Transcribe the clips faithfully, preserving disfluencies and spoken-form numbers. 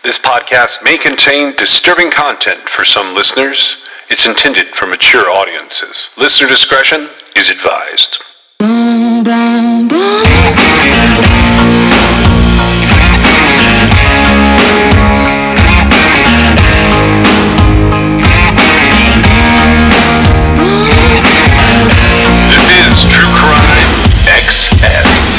This podcast may contain disturbing content for some listeners. It's intended for mature audiences. Listener discretion is advised. This is True Crime X S.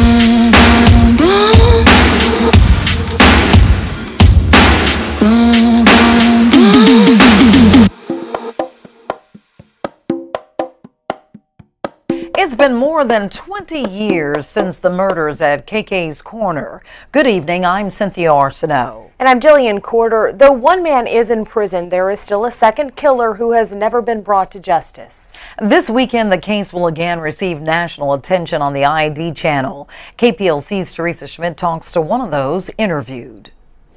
It's been more than twenty years since the murders at K K's Corner. Good evening, I'm Cynthia Arsenault. And I'm Jillian Corder. Though one man is in prison, there is still a second killer who has never been brought to justice. This weekend, the case will again receive national attention on the I D channel. K P L C's Teresa Schmidt talks to one of those interviewed.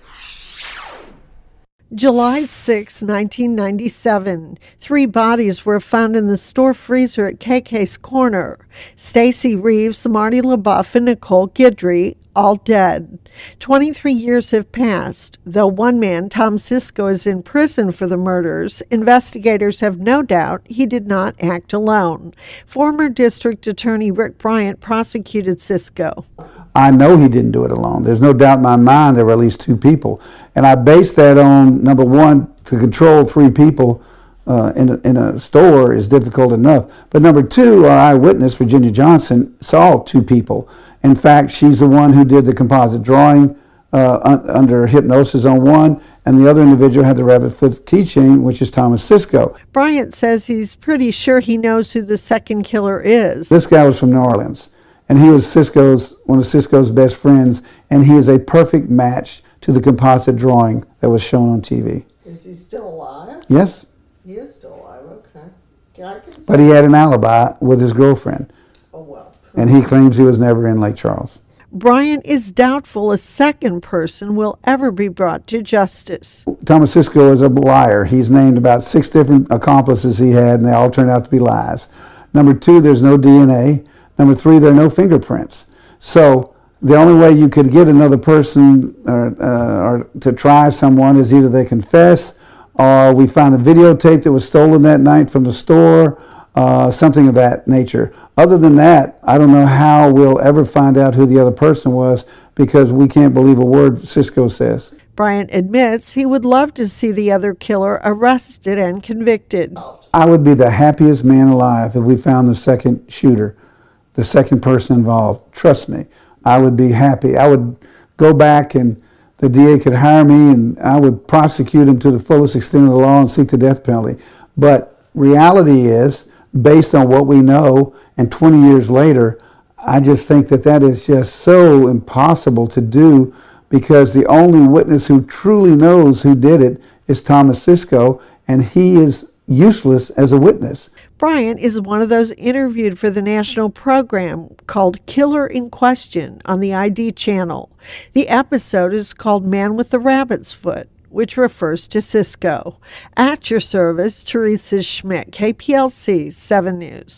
July sixth, nineteen ninety-seven. Three bodies were found in the store freezer at K K's Corner. Stacy Reeves, Marty LaBeouf, and Nicole Guidry, all dead. twenty-three years have passed. Though one man, Tom Cisco, is in prison for the murders, investigators have no doubt he did not act alone. Former District Attorney Rick Bryant prosecuted Cisco. I know he didn't do it alone. There's no doubt in my mind there were at least two people. And I base that on, number one, to control three people uh, in, a, in a store is difficult enough. But number two, our eyewitness, Virginia Johnson, saw two people. In fact, she's the one who did the composite drawing uh, un under hypnosis on one, and the other individual had the rabbit foot keychain, which is Thomas Cisco. Bryant says he's pretty sure he knows who the second killer is. This guy was from New Orleans, and he was Cisco's one of Cisco's best friends, and he is a perfect match to the composite drawing that was shown on T V. Is he still alive? Yes. He is still alive, okay. Yeah, I can But he had an alibi with his girlfriend. Oh, well. And he claims he was never in Lake Charles. Bryant is doubtful a second person will ever be brought to justice. Thomas Cisco is a liar. He's named about six different accomplices he had, and they all turned out to be lies. Number two, there's no D N A. Number three, there are no fingerprints. So the only way you could get another person or, uh, or to try someone is either they confess, or we found a videotape that was stolen that night from the store, uh, something of that nature. Other than that, I don't know how we'll ever find out who the other person was, because we can't believe a word Cisco says. Bryant admits he would love to see the other killer arrested and convicted. I would be the happiest man alive if we found the second shooter, the second person involved. Trust me, I would be happy. I would go back and the D A could hire me and I would prosecute him to the fullest extent of the law and seek the death penalty. But reality is, based on what we know, and twenty years later, I just think that that is just so impossible to do, because the only witness who truly knows who did it is Thomas Cisco, and he is useless as a witness. Bryant is one of those interviewed for the national program called Killer in Question on the I D channel. The episode is called Man with the Rabbit's Foot, which refers to Cisco. At your service, Teresa Schmidt, K P L C seven News.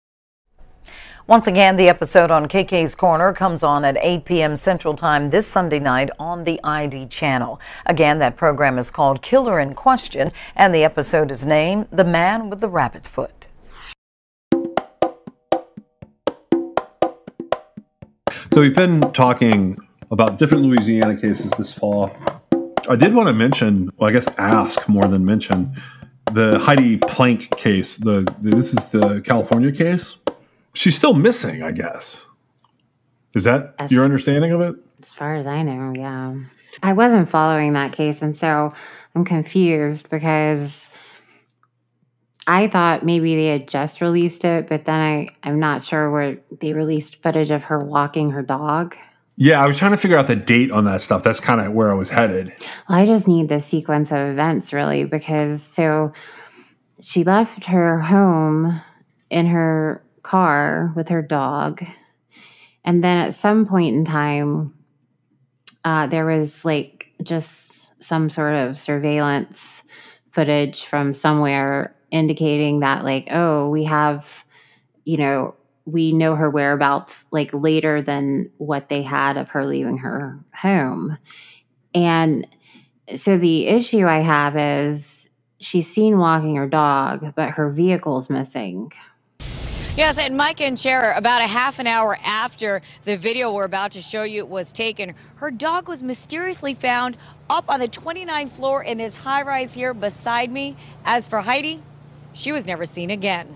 Once again, the episode on K K's Corner comes on at eight p m Central Time this Sunday night on the I D channel. Again, that program is called Killer in Question, and the episode is named The Man with the Rabbit's Foot. So we've been talking about different Louisiana cases this fall. I did want to mention, well, I guess ask more than mention, the Heidi Plank case. The, the This is the California case. She's still missing, I guess. Is that as, your understanding of it? As far as I know, yeah. I wasn't following that case, and so I'm confused because I thought maybe they had just released it, but then I, I'm not sure where they released footage of her walking her dog. Yeah, I was trying to figure out the date on that stuff. That's kind of where I was headed. Well, I just need the sequence of events, really, because so she left her home in her car with her dog, and then at some point in time, uh, there was like just some sort of surveillance footage from somewhere indicating that, like, oh, we have, you know, we know her whereabouts like later than what they had of her leaving her home. And so the issue I have is she's seen walking her dog, but her vehicle's missing. Yes, and Mike and Cher, about a half an hour after the video we're about to show you was taken, her dog was mysteriously found up on the twenty-ninth floor in this high-rise here beside me. As for Heidi, she was never seen again.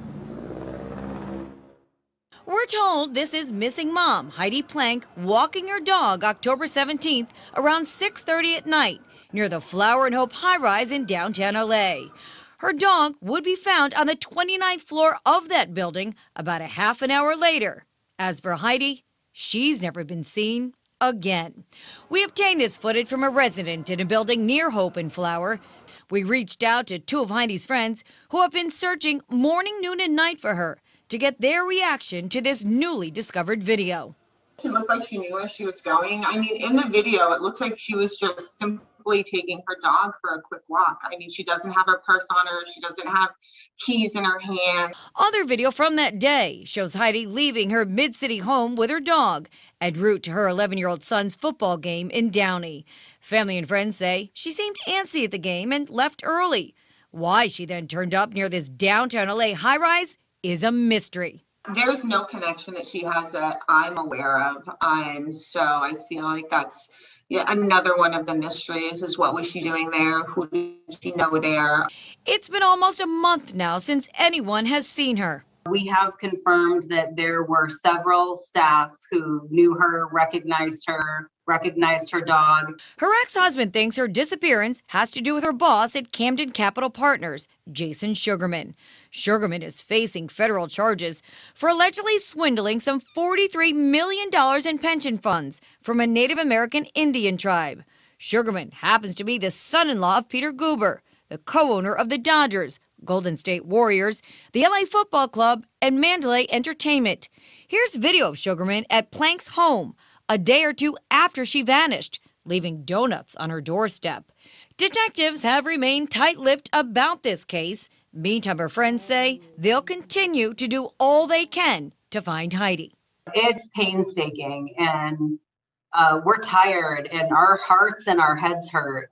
We're told this is missing mom, Heidi Plank, walking her dog October seventeenth around six thirty at night near the Flower and Hope high-rise in downtown L A. Her dog would be found on the twenty-ninth floor of that building about a half an hour later. As for Heidi, she's never been seen again. We obtained this footage from a resident in a building near Hope and Flower. We reached out to two of Heidi's friends who have been searching morning, noon, and night for her to get their reaction to this newly discovered video. She looked like she knew where she was going. I mean, in the video, it looks like she was just simply taking her dog for a quick walk. I mean, she doesn't have her purse on her. She doesn't have keys in her hand. Other video from that day shows Heidi leaving her mid-city home with her dog en route to her eleven-year-old son's football game in Downey. Family and friends say she seemed antsy at the game and left early. Why she then turned up near this downtown L A high-rise is a mystery. There's no connection that she has that I'm aware of. Um, so I feel like that's yeah, another one of the mysteries is what was she doing there? Who did she know there? It's been almost a month now since anyone has seen her. We have confirmed that there were several staff who knew her, recognized her, recognized her dog. Her ex-husband thinks her disappearance has to do with her boss at Camden Capital Partners, Jason Sugarman. Sugarman is facing federal charges for allegedly swindling some forty-three million dollars in pension funds from a Native American Indian tribe. Sugarman happens to be the son-in-law of Peter Guber, the co-owner of the Dodgers, Golden State Warriors, the L A Football Club, and Mandalay Entertainment. Here's video of Sugarman at Plank's home a day or two after she vanished, leaving donuts on her doorstep. Detectives have remained tight-lipped about this case. Meantime, her friends say they'll continue to do all they can to find Heidi. It's painstaking, and uh, we're tired, and our hearts and our heads hurt.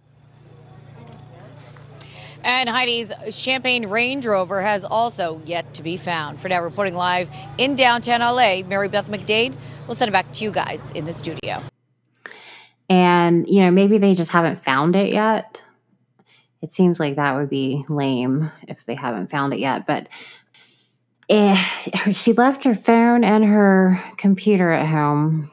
And Heidi's Champagne Range Rover has also yet to be found. For now, reporting live in downtown L A, Mary Beth McDade. We'll send it back to you guys in the studio. And, you know, maybe they just haven't found it yet. It seems like that would be lame if they haven't found it yet. But eh, she left her phone and her computer at home,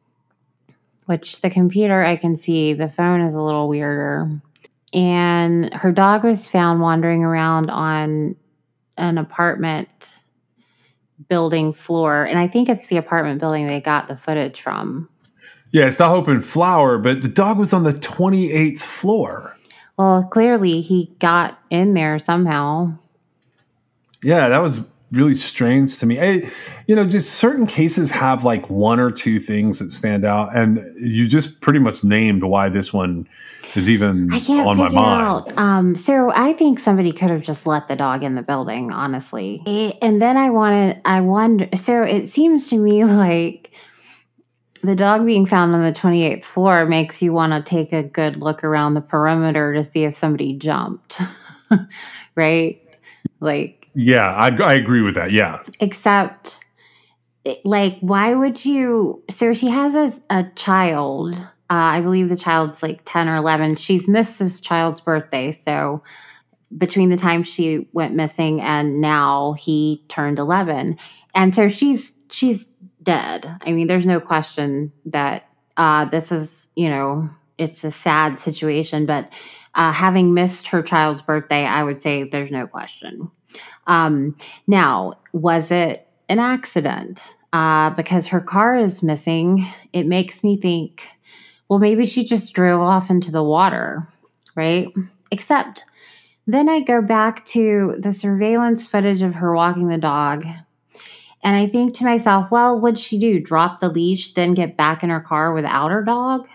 which the computer I can see, the phone is a little weirder. And her dog was found wandering around on an apartment building floor. And I think it's the apartment building they got the footage from. Yeah, it's the Hope and Flower, but the dog was on the twenty-eighth floor. Well, clearly he got in there somehow. Yeah, that was really strange to me. I, you know, just certain cases have like one or two things that stand out, and you just pretty much named why this one is even I can't on my figure mind. out. Um, so I think somebody could have just let the dog in the building, honestly. And then I wanted, I wonder. So it seems to me like the dog being found on the twenty-eighth floor makes you want to take a good look around the perimeter to see if somebody jumped, right? Like, yeah, I, I agree with that. Yeah. Except, like, why would you? So she has a, a child. Uh, I believe the child's like ten or eleven. She's missed this child's birthday. So between the time she went missing and now he turned eleven. And so she's she's dead. I mean, there's no question that uh, this is, you know, it's a sad situation. But uh, having missed her child's birthday, I would say there's no question. Um, now, was it an accident? Uh, because her car is missing, it makes me think, well, maybe she just drove off into the water, right? Except then I go back to the surveillance footage of her walking the dog. And I think to myself, well, what'd she do? Drop the leash, then get back in her car without her dog?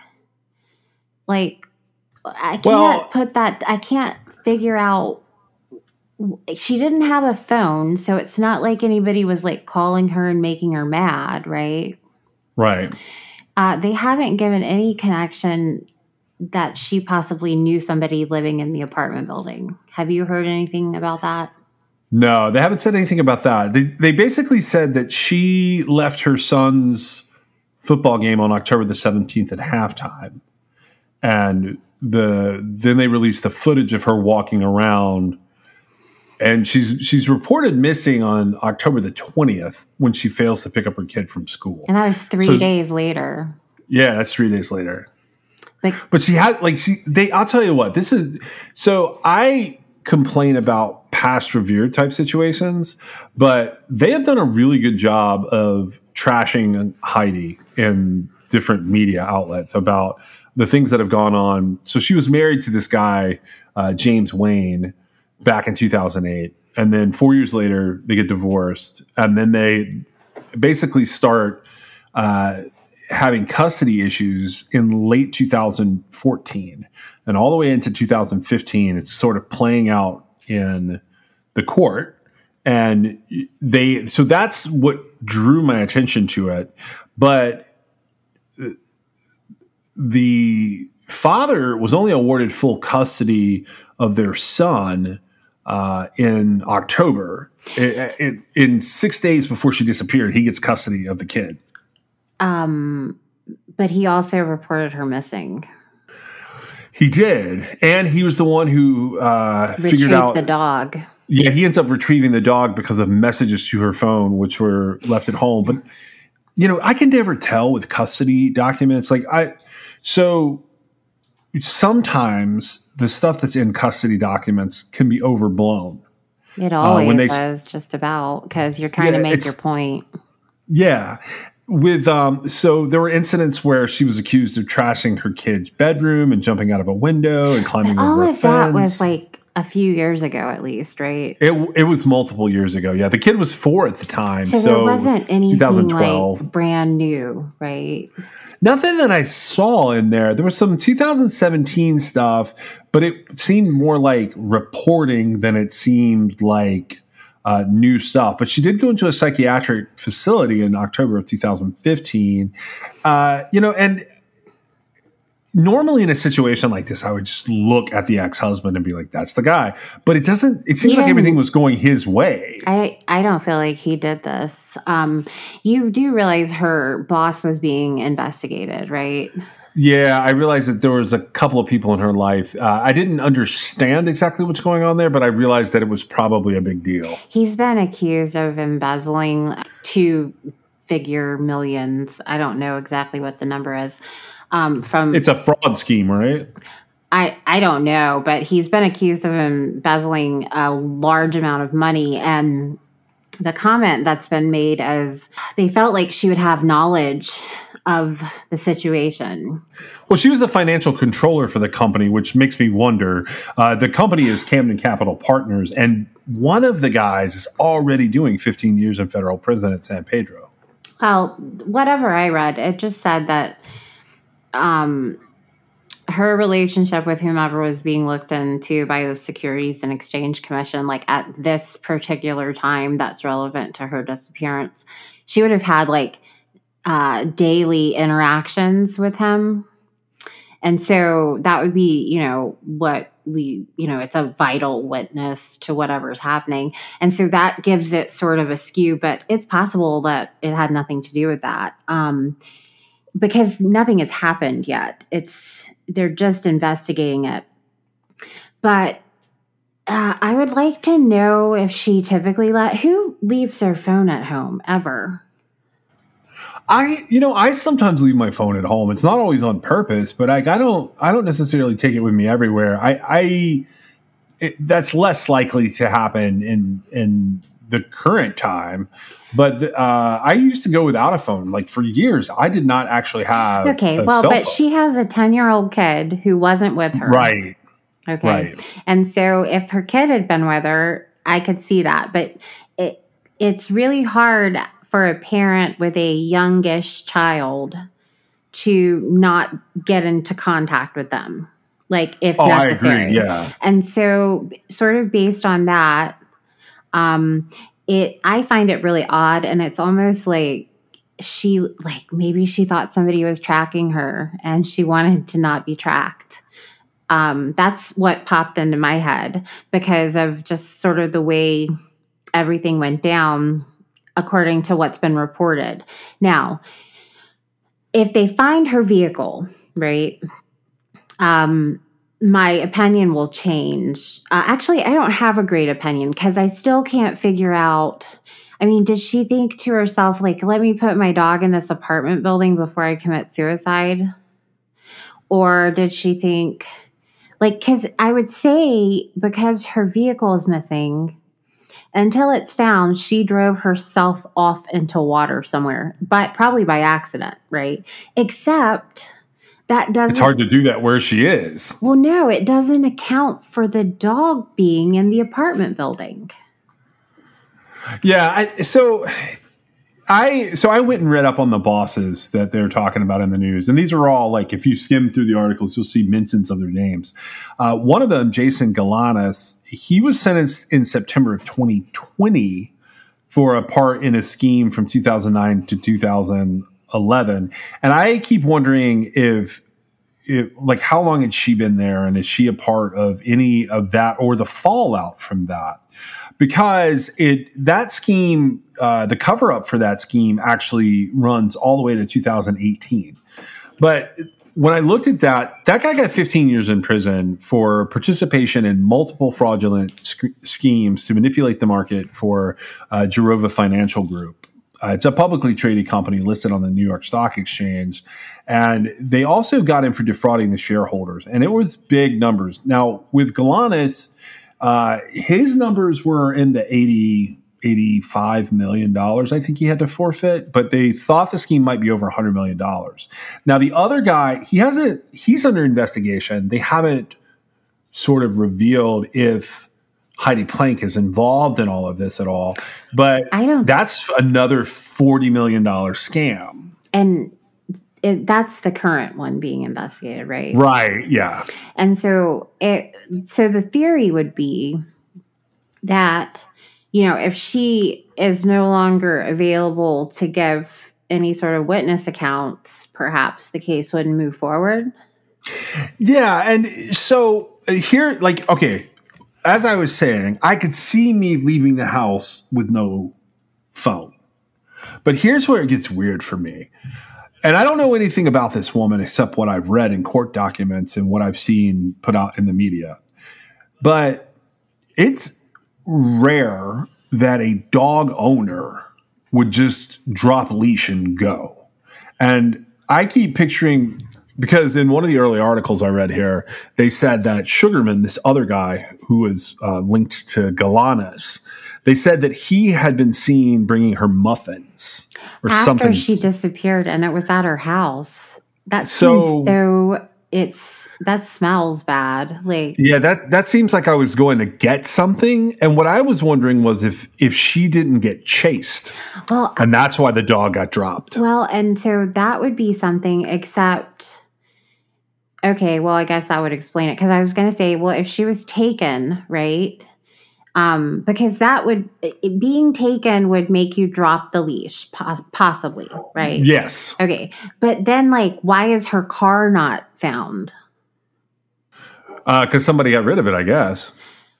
Like, I can't well, put that, I can't figure out. She didn't have a phone, so it's not like anybody was like calling her and making her mad, right? Right. Uh, they haven't given any connection that she possibly knew somebody living in the apartment building. Have you heard anything about that? No, they haven't said anything about that. They, they basically said that she left her son's football game on October the seventeenth at halftime. And the then they released the footage of her walking around. And she's she's reported missing on October the twentieth when she fails to pick up her kid from school. And that was three so, days later. Yeah, that's three days later. Like, but she had like she they I'll tell you what, this is so I complain about past revered type situations, but they have done a really good job of trashing Heidi in different media outlets about the things that have gone on. So she was married to this guy, uh, James Wayne, back in two thousand eight. And then four years later, they get divorced. And then they basically start uh, having custody issues in late two thousand fourteen. And all the way into two thousand fifteen, it's sort of playing out in the court. And they, so that's what drew my attention to it. But the father was only awarded full custody of their son uh, in October. It, it, in six days before she disappeared, he gets custody of the kid. Um, but he also reported her missing. He did, and he was the one who uh, figured out the dog. Yeah, he ends up retrieving the dog because of messages to her phone, which were left at home. But you know, I can never tell with custody documents. Like I, so sometimes the stuff that's in custody documents can be overblown. It always uh, when they, does, just about, because you're trying yeah, to make your point. Yeah. With um, so there were incidents where she was accused of trashing her kid's bedroom and jumping out of a window and climbing but over all a of fence. That was like a few years ago, at least, right? It it was multiple years ago. Yeah, the kid was four at the time, so, so there wasn't anything twenty twelve. Like brand new, right? Nothing that I saw in there. There was some two thousand seventeen stuff, but it seemed more like reporting than it seemed like uh, new stuff. But she did go into a psychiatric facility in October of two thousand fifteen. Uh, you know, and normally in a situation like this, I would just look at the ex-husband and be like, that's the guy. But it doesn't, it seems like everything was going his way. I, I don't feel like he did this. Um, you do realize her boss was being investigated, right? Yeah, I realized that there was a couple of people in her life. Uh, I didn't understand exactly what's going on there, but I realized that it was probably a big deal. He's been accused of embezzling two figure millions. I don't know exactly what the number is. Um, from it's a fraud scheme, right? I, I don't know, but he's been accused of embezzling a large amount of money. And the comment that's been made is they felt like she would have knowledge of the situation. Well, she was the financial controller for the company, which makes me wonder. Uh, the company is Camden Capital Partners, and one of the guys is already doing fifteen years in federal prison at San Pedro. Well, whatever I read, it just said that Um, her relationship with whomever was being looked into by the Securities and Exchange Commission, like at this particular time that's relevant to her disappearance, she would have had like uh, daily interactions with him. And so that would be, you know, what we, you know, it's a vital witness to whatever's happening. And so that gives it sort of a skew, but it's possible that it had nothing to do with that. Um, Because nothing has happened yet. It's they're just investigating it. But uh, I would like to know if she typically let who leaves their phone at home ever. I, you know, I sometimes leave my phone at home. It's not always on purpose, but I, I don't, I don't necessarily take it with me everywhere. I, I, it, that's less likely to happen in in the current time. But uh, I used to go without a phone. Like for years, I did not actually have. Okay, a well, cell but phone. She has a ten-year-old kid who wasn't with her. Right. Okay. Right. And so if her kid had been with her, I could see that. But it it's really hard for a parent with a youngish child to not get into contact with them, like if oh, necessary. I agree. Yeah. And so, sort of based on that, um, it I find it really odd, and it's almost like she, like, maybe she thought somebody was tracking her and she wanted to not be tracked. Um, that's what popped into my head because of just sort of the way everything went down according to what's been reported. Now, if they find her vehicle, right, um, my opinion will change. Uh, actually, I don't have a great opinion because I still can't figure out. I mean, did she think to herself, like, let me put my dog in this apartment building before I commit suicide? Or did she think, like, because I would say because her vehicle is missing, until it's found, she drove herself off into water somewhere, but probably by accident, right? Except that doesn't. It's hard to do that where she is. Well, no, it doesn't account for the dog being in the apartment building. Yeah, I, so I so I went and read up on the bosses that they're talking about in the news, and these are all like if you skim through the articles, you'll see mentions of their names. Uh, one of them, Jason Galanis, he was sentenced in September of twenty twenty for a part in a scheme from two thousand nine to two thousand eleven, and I keep wondering if. It, like how long had she been there, and is she a part of any of that or the fallout from that? Because it that scheme, uh, the cover up for that scheme actually runs all the way to two thousand eighteen. But when I looked at that, that guy got fifteen years in prison for participation in multiple fraudulent sc- schemes to manipulate the market for uh, Jirova Financial Group. Uh, it's a publicly traded company listed on the New York Stock Exchange. And they also got him for defrauding the shareholders. And it was big numbers. Now, with Galanis, uh, his numbers were in the eighty, eighty-five million dollars, I think he had to forfeit. But they thought the scheme might be over one hundred million dollars. Now, the other guy, he hasn't, he's under investigation. They haven't sort of revealed if Heidi Plank is involved in all of this at all, but I don't, that's another forty million dollars scam. And it, that's the current one being investigated, right? Right. Yeah. And so it, so the theory would be that, you know, if she is no longer available to give any sort of witness accounts, perhaps the case wouldn't move forward. Yeah. And so here, like, okay, as I was saying, I could see me leaving the house with no phone. But here's where it gets weird for me. And I don't know anything about this woman except what I've read in court documents and what I've seen put out in the media. But it's rare that a dog owner would just drop leash and go. And I keep picturing, because in one of the early articles I read here, they said that Sugarman, this other guy who was uh, linked to Galanis, they said that he had been seen bringing her muffins or after something. She disappeared, and it was at her house. That So- seems so. It's that smells bad. Like Yeah, that, that seems like I was going to get something. And what I was wondering was if if she didn't get chased, well, and that's why the dog got dropped. well, and so that would be something. Except, okay, well, I guess that would explain it because I was going to say, well, if she was taken, right? Um, because that would it, being taken would make you drop the leash, pos- possibly, right? Yes. Okay, but then, like, why is her car not found? Because uh, somebody got rid of it, I guess.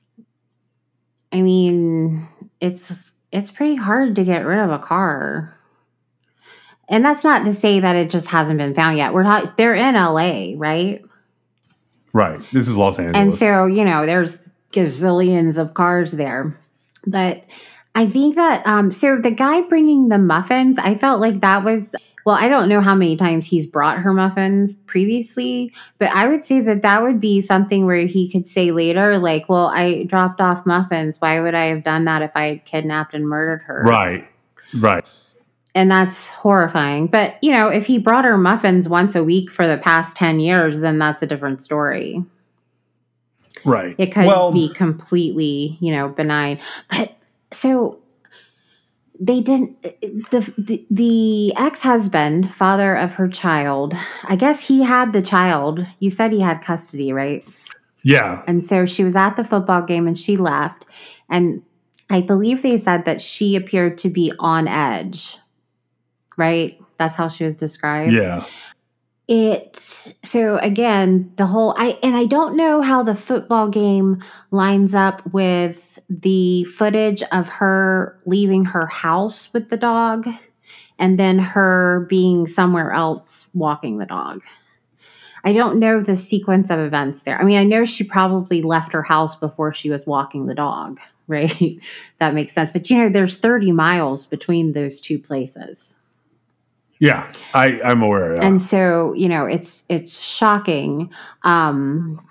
I mean, it's it's pretty hard to get rid of a car, and that's not to say that it just hasn't been found yet. We're not. They're in L A, right? Right. This is Los Angeles. And so, you know, there's gazillions of cars there. But I think that, um, so the guy bringing the muffins, I felt like that was, well, I don't know how many times he's brought her muffins previously, but I would say that that would be something where he could say later, like, well, I dropped off muffins. Why would I have done that if I had kidnapped and murdered her? Right. Right. And that's horrifying. But, you know, if he brought her muffins once a week for the past ten years, then that's a different story. Right. It could well, be completely, you know, benign. But so they didn't, the, the, the ex-husband, father of her child, I guess he had the child. You said he had custody, right? Yeah. And so she was at the football game and she left. And I believe they said that she appeared to be on edge. right? That's how she was described. Yeah. It so again, the whole I and I don't know how the football game lines up with the footage of her leaving her house with the dog and then her being somewhere else walking the dog. I don't know the sequence of events there. I mean, I know she probably left her house before she was walking the dog, right? That makes sense. But you know, there's thirty miles between those two places. Yeah, I, I'm aware of that. And so, you know, it's it's shocking. Um,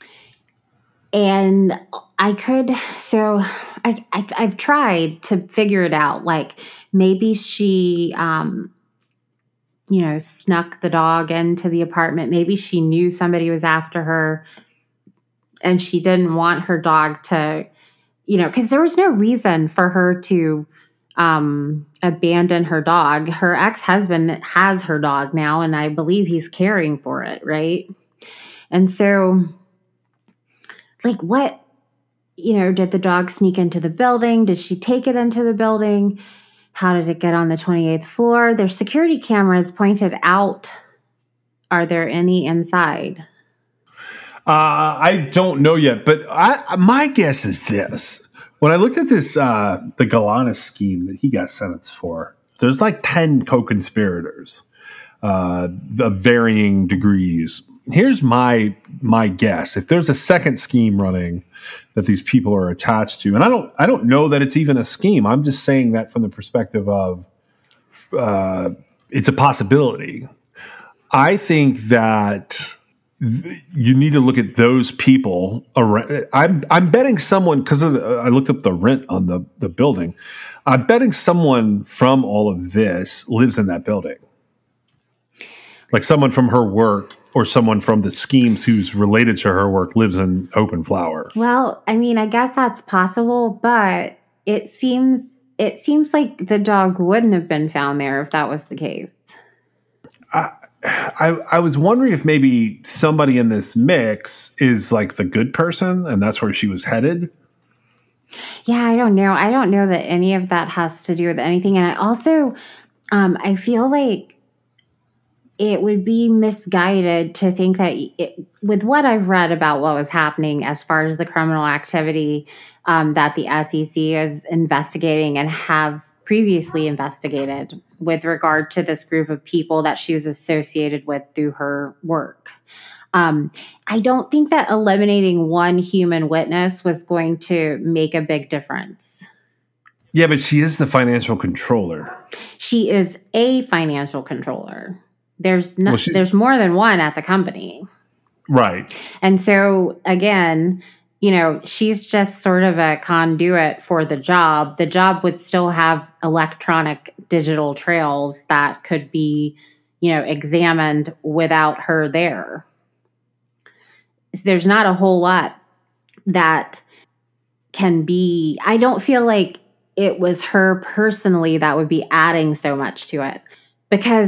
and I could, so I, I, I've tried to figure it out. Like maybe she, um, you know, snuck the dog into the apartment. Maybe she knew somebody was after her and she didn't want her dog to, you know, because there was no reason for her to um, abandon her dog. Her ex-husband has her dog now, and I believe he's caring for it, right? And so, like, what, you know, did the dog sneak into the building? Did she take it into the building? How did it get on the twenty-eighth floor? There's security cameras pointed out. Are there any inside? Uh, I don't know yet, but I, my guess is this. When I looked at this, uh, the Galanis scheme that he got sentenced for, there's like ten co-conspirators uh, of varying degrees. Here's my my guess. If there's a second scheme running that these people are attached to, and I don't I don't know that it's even a scheme. I'm just saying that from the perspective of uh, it's a possibility. I think that you need to look at those people around. I'm I'm betting someone, because I looked up the rent on the, the building. I'm betting someone from all of this lives in that building. Like someone from her work or someone from the schemes who's related to her work lives in Open Flower. Well, I mean, I guess that's possible, but it seems it seems like the dog wouldn't have been found there if that was the case. I, I, I was wondering if maybe somebody in this mix is like the good person and that's where she was headed. Yeah, I don't know. I don't know that any of that has to do with anything. And I also, um, I feel like it would be misguided to think that it, with what I've read about what was happening as far as the criminal activity um, that the S E C is investigating and have previously investigated with regard to this group of people that she was associated with through her work. Um, I don't think that eliminating one human witness was going to make a big difference. Yeah, but she is the financial controller. She is a financial controller. There's no, Well, there's more than one at the company. Right. And so again, you know, she's just sort of a conduit for the job. The job would still have electronic digital trails that could be, you know, examined without her there. There's not a whole lot that can be, I don't feel like it was her personally that would be adding so much to it, because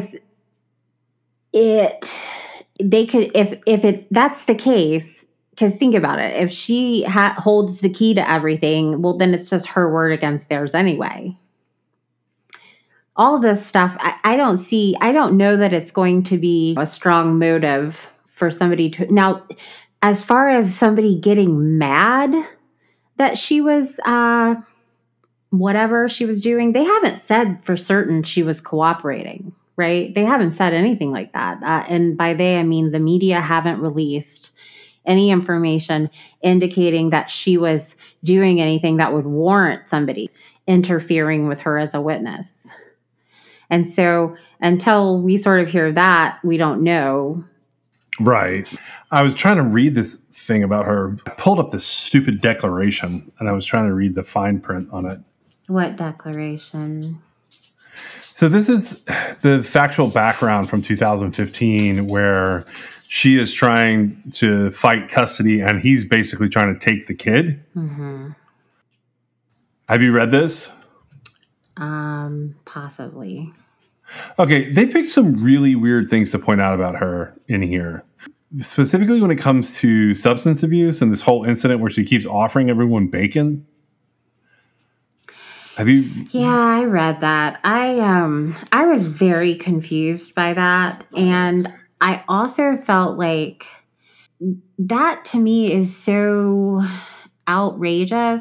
it, they could, if, if it, that's the case, because think about it, if she ha- holds the key to everything, well, then it's just her word against theirs anyway. All of this stuff, I, I don't see, I don't know that it's going to be a strong motive for somebody to, now, as far as somebody getting mad that she was, uh, whatever she was doing, they haven't said for certain she was cooperating, right? They haven't said anything like that. Uh, and by they, I mean the media haven't released any information indicating that she was doing anything that would warrant somebody interfering with her as a witness. And so until we sort of hear that, we don't know. Right. I was trying to read this thing about her. I pulled up this stupid declaration and I was trying to read the fine print on it. What declaration? So this is the factual background from two thousand fifteen where she is trying to fight custody and he's basically trying to take the kid. Mm-hmm. Have you read this? Um, possibly. Okay, they picked some really weird things to point out about her in here. Specifically when it comes to substance abuse and this whole incident where she keeps offering everyone bacon. Have you? Yeah, I read that. I um I was very confused by that, and I also felt like that to me is so outrageous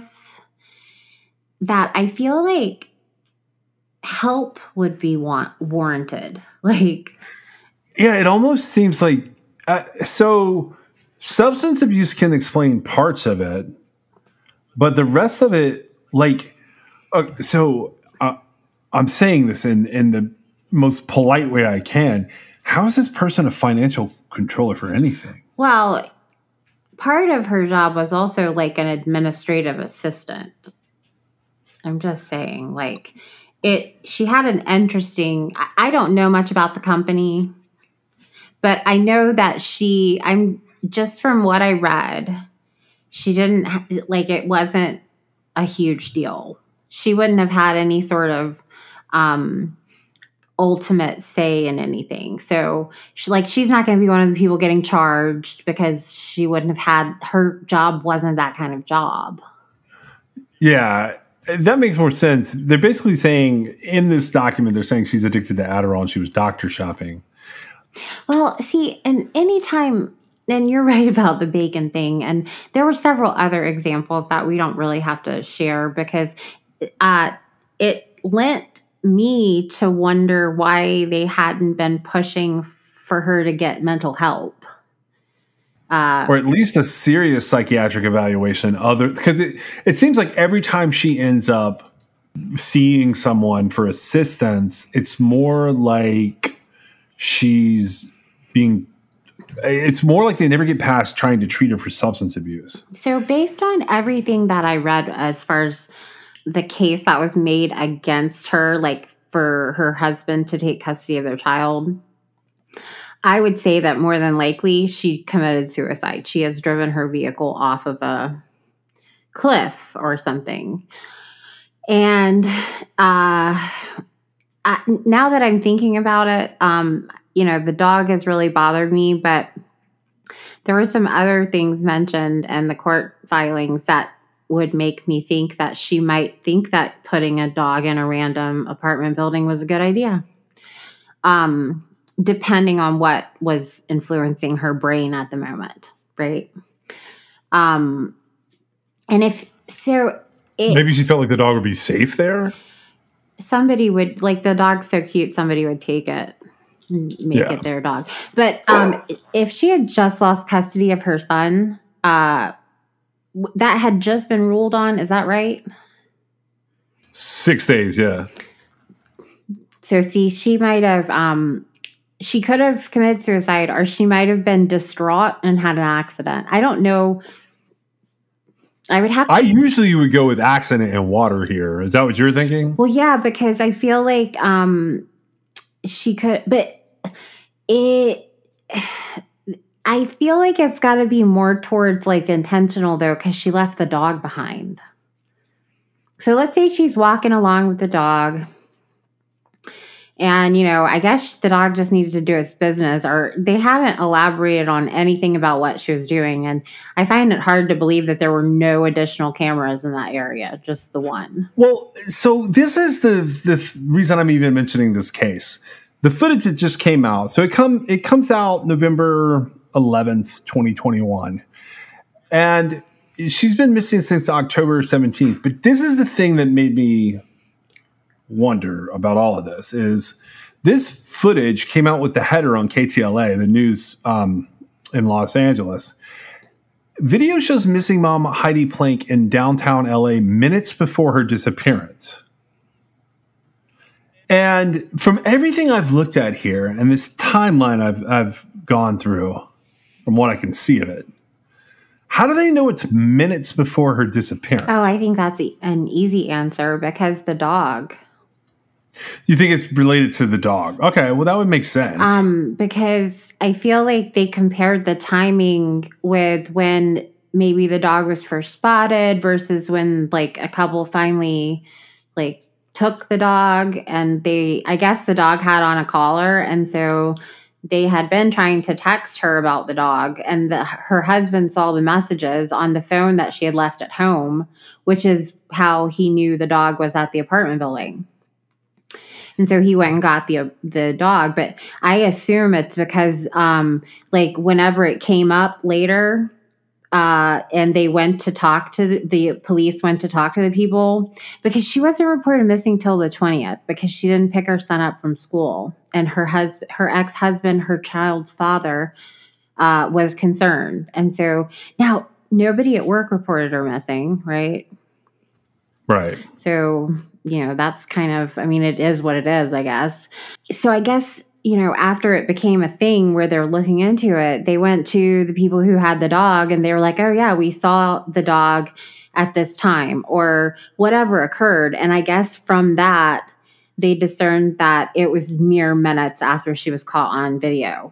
that I feel like help would be want- warranted. Like, Yeah, it almost seems like uh, so. Substance abuse can explain parts of it, but the rest of it, like, uh, so uh, I'm saying this in in the most polite way I can. How is this person a financial controller for anything? well, part of her job was also like an administrative assistant. I'm just saying, like, it, she had an interesting, I, I don't know much about the company, but I know that she, I'm just from what I read, she didn't, ha- like, it wasn't a huge deal. She wouldn't have had any sort of, um, ultimate say in anything. So she, like, she's not going to be one of the people getting charged because she wouldn't have had, her job wasn't that kind of job. Yeah, that makes more sense. They're basically saying in this document, they're saying she's addicted to Adderall and she was doctor shopping. Well, see, and anytime, and you're right about the bacon thing, and there were several other examples that we don't really have to share because uh, it lent me to wonder why they hadn't been pushing for her to get mental help. Uh, or at least a serious psychiatric evaluation. Other because it, it seems like every time she ends up seeing someone for assistance, it's more like she's being. It's more like they never get past trying to treat her for substance abuse. So, based on everything that I read, as far as the case that was made against her, like for her husband to take custody of their child, I would say that more than likely she committed suicide. She has driven her vehicle off of a cliff or something. And uh, I, now that I'm thinking about it, um, you know, the dog has really bothered me, but there were some other things mentioned in the court filings that would make me think that she might think that putting a dog in a random apartment building was a good idea. Um, depending on what was influencing her brain at the moment, right? Um, and if so, it, maybe she felt like the dog would be safe there. Somebody would, like, the dog's so cute, somebody would take it, and make Yeah. it their dog. But um, if she had just lost custody of her son, uh, w- that had just been ruled on. Is that right? Six days, yeah. So see, she might have. Um, she could have committed suicide, or she might have been distraught and had an accident. I don't know. I would have to. I usually would go with accident and water here. Is that what you're thinking? Well, yeah, because I feel like um, she could, but it. I feel like it's got to be more towards like intentional though, because she left the dog behind. So let's say she's walking along with the dog. And, you know, I guess the dog just needed to do its business, or they haven't elaborated on anything about what she was doing. And I find it hard to believe that there were no additional cameras in that area, just the one. Well, so this is the the reason I'm even mentioning this case. The footage that just came out. So it come it comes out November eleventh, twenty twenty-one. And she's been missing since October seventeenth. But this is the thing that made me wonder about all of this is this footage came out with the header on K T L A, the news um, in Los Angeles. Video shows missing mom Heidi Plank in downtown L A minutes before her disappearance. And from everything I've looked at here and this timeline I've, I've gone through, from what I can see of it, how do they know it's minutes before her disappearance? Oh, I think that's e- an easy answer because the dog. You think it's related to the dog? Okay, well, that would make sense. Um, because I feel like they compared the timing with when maybe the dog was first spotted versus when like a couple finally like took the dog, and they, I guess the dog had on a collar, and so they had been trying to text her about the dog, and the, her husband saw the messages on the phone that she had left at home, which is how he knew the dog was at the apartment building. And so he went and got the the dog. But I assume it's because, um, like, whenever it came up later, uh, and they went to talk to the, the police, went to talk to the people, because she wasn't reported missing till the twentieth, because she didn't pick her son up from school, and her husband, her ex husband, her child's father, uh, was concerned. And so now nobody at work reported her missing, right? Right. So, you know, that's kind of, I mean, it is what it is, I guess. So I guess, you know, after it became a thing where they're looking into it, they went to the people who had the dog and they were like, oh, yeah, we saw the dog at this time or whatever occurred. And I guess from that, they discerned that it was mere minutes after she was caught on video.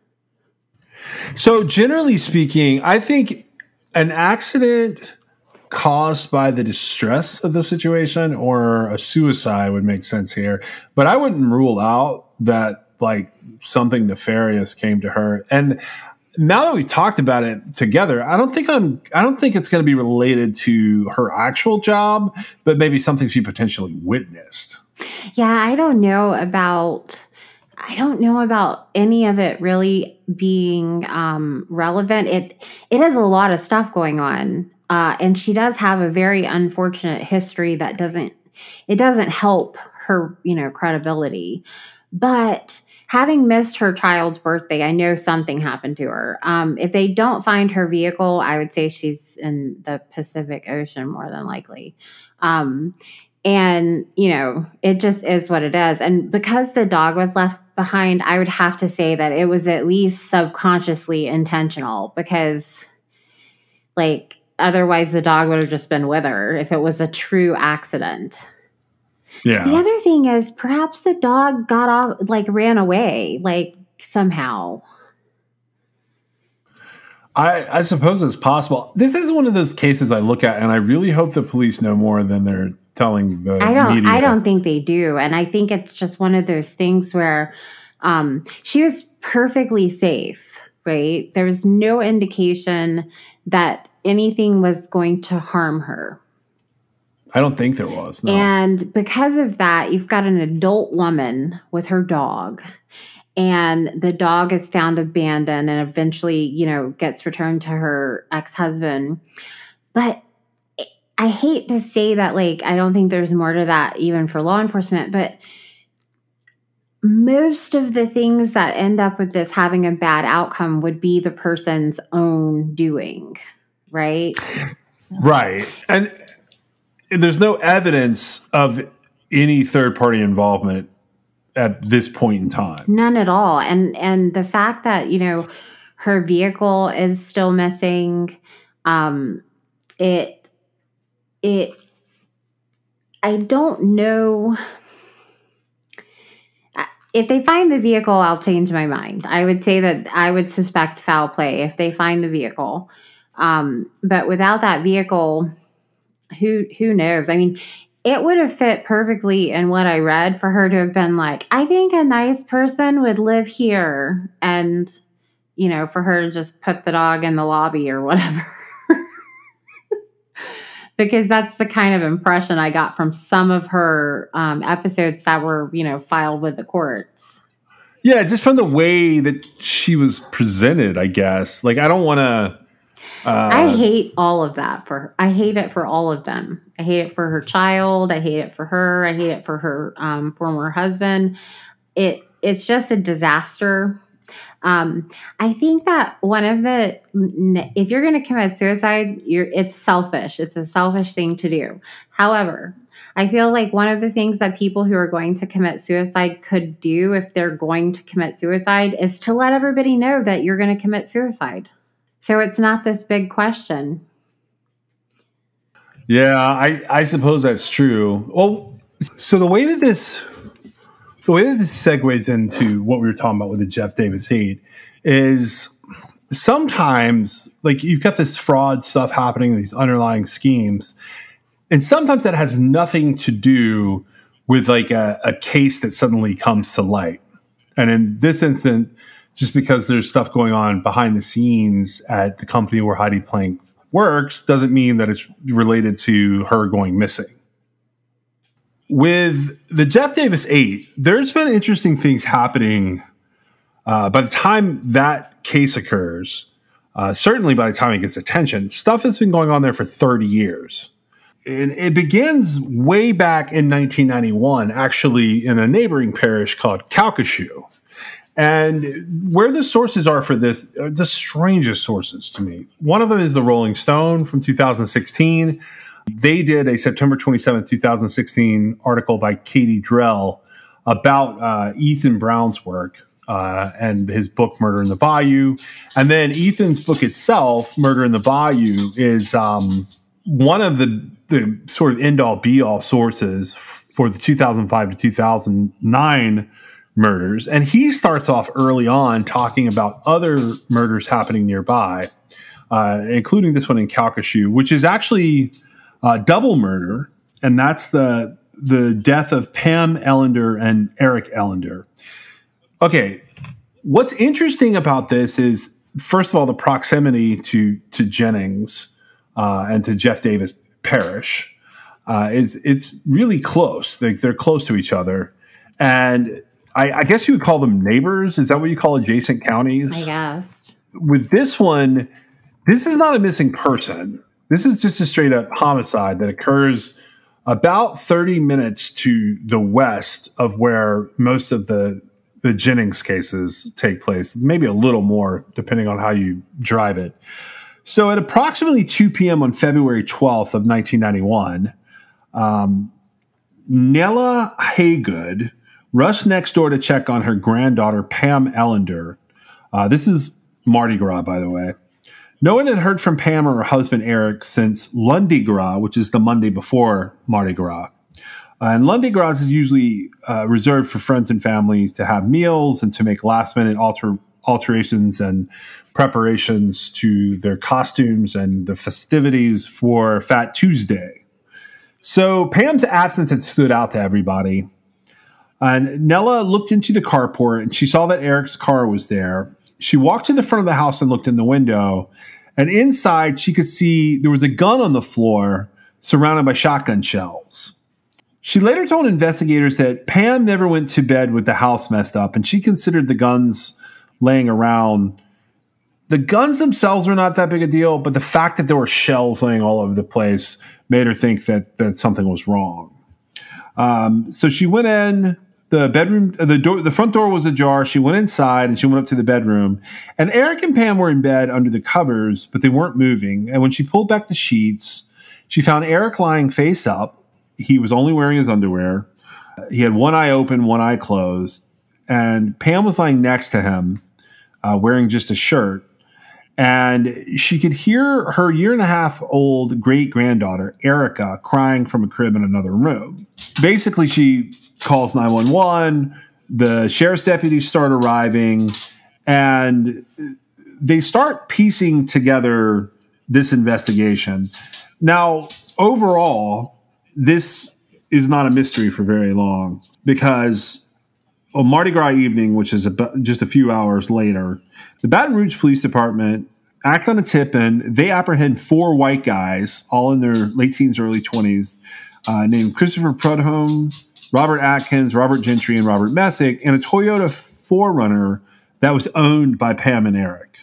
So generally speaking, I think an accident caused by the distress of the situation or a suicide would make sense here. But I wouldn't rule out that like something nefarious came to her. And now that we talked about it together, I don't think I'm, I don't think it's going to be related to her actual job, but maybe something she potentially witnessed. Yeah, I don't know about, I don't know about any of it really being um, relevant. It, it has a lot of stuff going on. Uh, and she does have a very unfortunate history that doesn't, it doesn't help her, you know, credibility. But having missed her child's birthday, I know something happened to her. Um, if they don't find her vehicle, I would say she's in the Pacific Ocean more than likely. Um, and, you know, it just is what it is. And because the dog was left behind, I would have to say that it was at least subconsciously intentional because, like, otherwise, the dog would have just been with her if it was a true accident. Yeah. The other thing is perhaps the dog got off, like ran away, like somehow. I, I suppose it's possible. This is one of those cases I look at, and I really hope the police know more than they're telling the I don't. media. I don't think they do, and I think it's just one of those things where um, she was perfectly safe. Right? There was no indication that anything was going to harm her. I don't think there was. No. And because of that, you've got an adult woman with her dog, and the dog is found abandoned and eventually, you know, gets returned to her ex-husband. But I hate to say that, like, I don't think there's more to that even for law enforcement, but most of the things that end up with this having a bad outcome would be the person's own doing, right? Right. And there's no evidence of any third-party involvement at this point in time. None at all. And and the fact that, you know, her vehicle is still missing, um, it it I don't know. If they find the vehicle, I'll change my mind. I would say that I would suspect foul play if they find the vehicle. Um, but without that vehicle, who who knows? I mean, it would have fit perfectly in what I read for her to have been like, I think a nice person would live here. And, you know, for her to just put the dog in the lobby or whatever. Because that's the kind of impression I got from some of her um, episodes that were, you know, filed with the courts. Yeah, just from the way that she was presented, I guess. Like, I don't want to... Uh, I hate all of that for her. I hate it for all of them. I hate it for her child. I hate it for her. I hate it for her um, former husband. It It's just a disaster. Um, I think that one of the, if you're going to commit suicide, you're, it's selfish. It's a selfish thing to do. However, I feel like one of the things that people who are going to commit suicide could do if they're going to commit suicide is to let everybody know that you're going to commit suicide. So it's not this big question. Yeah, I, I suppose that's true. Well, so the way that this... The way that this segues into what we were talking about with the Jeff Davis hate is sometimes, like, you've got this fraud stuff happening, these underlying schemes, and sometimes that has nothing to do with, like, a, a case that suddenly comes to light. And in this instance, just because there's stuff going on behind the scenes at the company where Heidi Plank works doesn't mean that it's related to her going missing. With the Jeff Davis eight, there's been interesting things happening uh, by the time that case occurs. Uh, certainly by the time it gets attention, stuff has been going on there for thirty years. And it begins way back in nineteen ninety-one, actually in a neighboring parish called Calcasieu. And where the sources are for this are the strangest sources to me. One of them is the Rolling Stone from two thousand sixteen. They did a September twenty-seventh, twenty sixteen article by Katie Drell about uh, Ethan Brown's work uh, and his book, Murder in the Bayou. And then Ethan's book itself, Murder in the Bayou, is um, one of the, the sort of end-all, be-all sources for the two thousand five to two thousand nine murders. And he starts off early on talking about other murders happening nearby, uh, including this one in Calcasieu, which is actually a double murder. And that's the the death of Pam Ellender and Eric Ellender. Okay, what's interesting about this is, first of all, the proximity to, to Jennings uh, and to Jeff Davis Parish. Uh, is it's really close. They, they're close to each other. And I, I guess you would call them neighbors. Is that what you call adjacent counties? I guess. With this one, this is not a missing person. This is just a straight up homicide that occurs about thirty minutes to the west of where most of the, the Jennings cases take place. Maybe a little more, depending on how you drive it. So at approximately two p.m. on February twelfth of nineteen ninety-one, um, Nella Haygood rushed next door to check on her granddaughter, Pam Ellender. Uh, this is Mardi Gras, by the way. No one had heard from Pam or her husband, Eric, since Lundi Gras, which is the Monday before Mardi Gras. Uh, and Lundi Gras is usually uh, reserved for friends and families to have meals and to make last-minute alter- alterations and preparations to their costumes and the festivities for Fat Tuesday. So Pam's absence had stood out to everybody. And Nella looked into the carport and she saw that Eric's car was there. She walked to the front of the house and looked in the window. And inside, she could see there was a gun on the floor surrounded by shotgun shells. She later told investigators that Pam never went to bed with the house messed up, and she considered the guns laying around. The guns themselves were not that big a deal, but the fact that there were shells laying all over the place made her think that, that something was wrong. Um, so she went in. The bedroom, the door, the front door was ajar. She went inside and she went up to the bedroom. And Eric and Pam were in bed under the covers, but they weren't moving. And when she pulled back the sheets, she found Eric lying face up. He was only wearing his underwear. He had one eye open, one eye closed. And Pam was lying next to him, uh, wearing just a shirt. And she could hear her year and a half old great granddaughter, Erica, crying from a crib in another room. Basically, she calls nine one one. The sheriff's deputies start arriving, and they start piecing together this investigation. Now, overall, this is not a mystery for very long, because on Mardi Gras evening, which is about just a few hours later, the Baton Rouge Police Department act on a tip, and they apprehend four white guys, all in their late teens, early twenties, uh, named Christopher Prudhomme, Robert Atkins, Robert Gentry, and Robert Messick, and a Toyota four runner that was owned by Pam and Eric.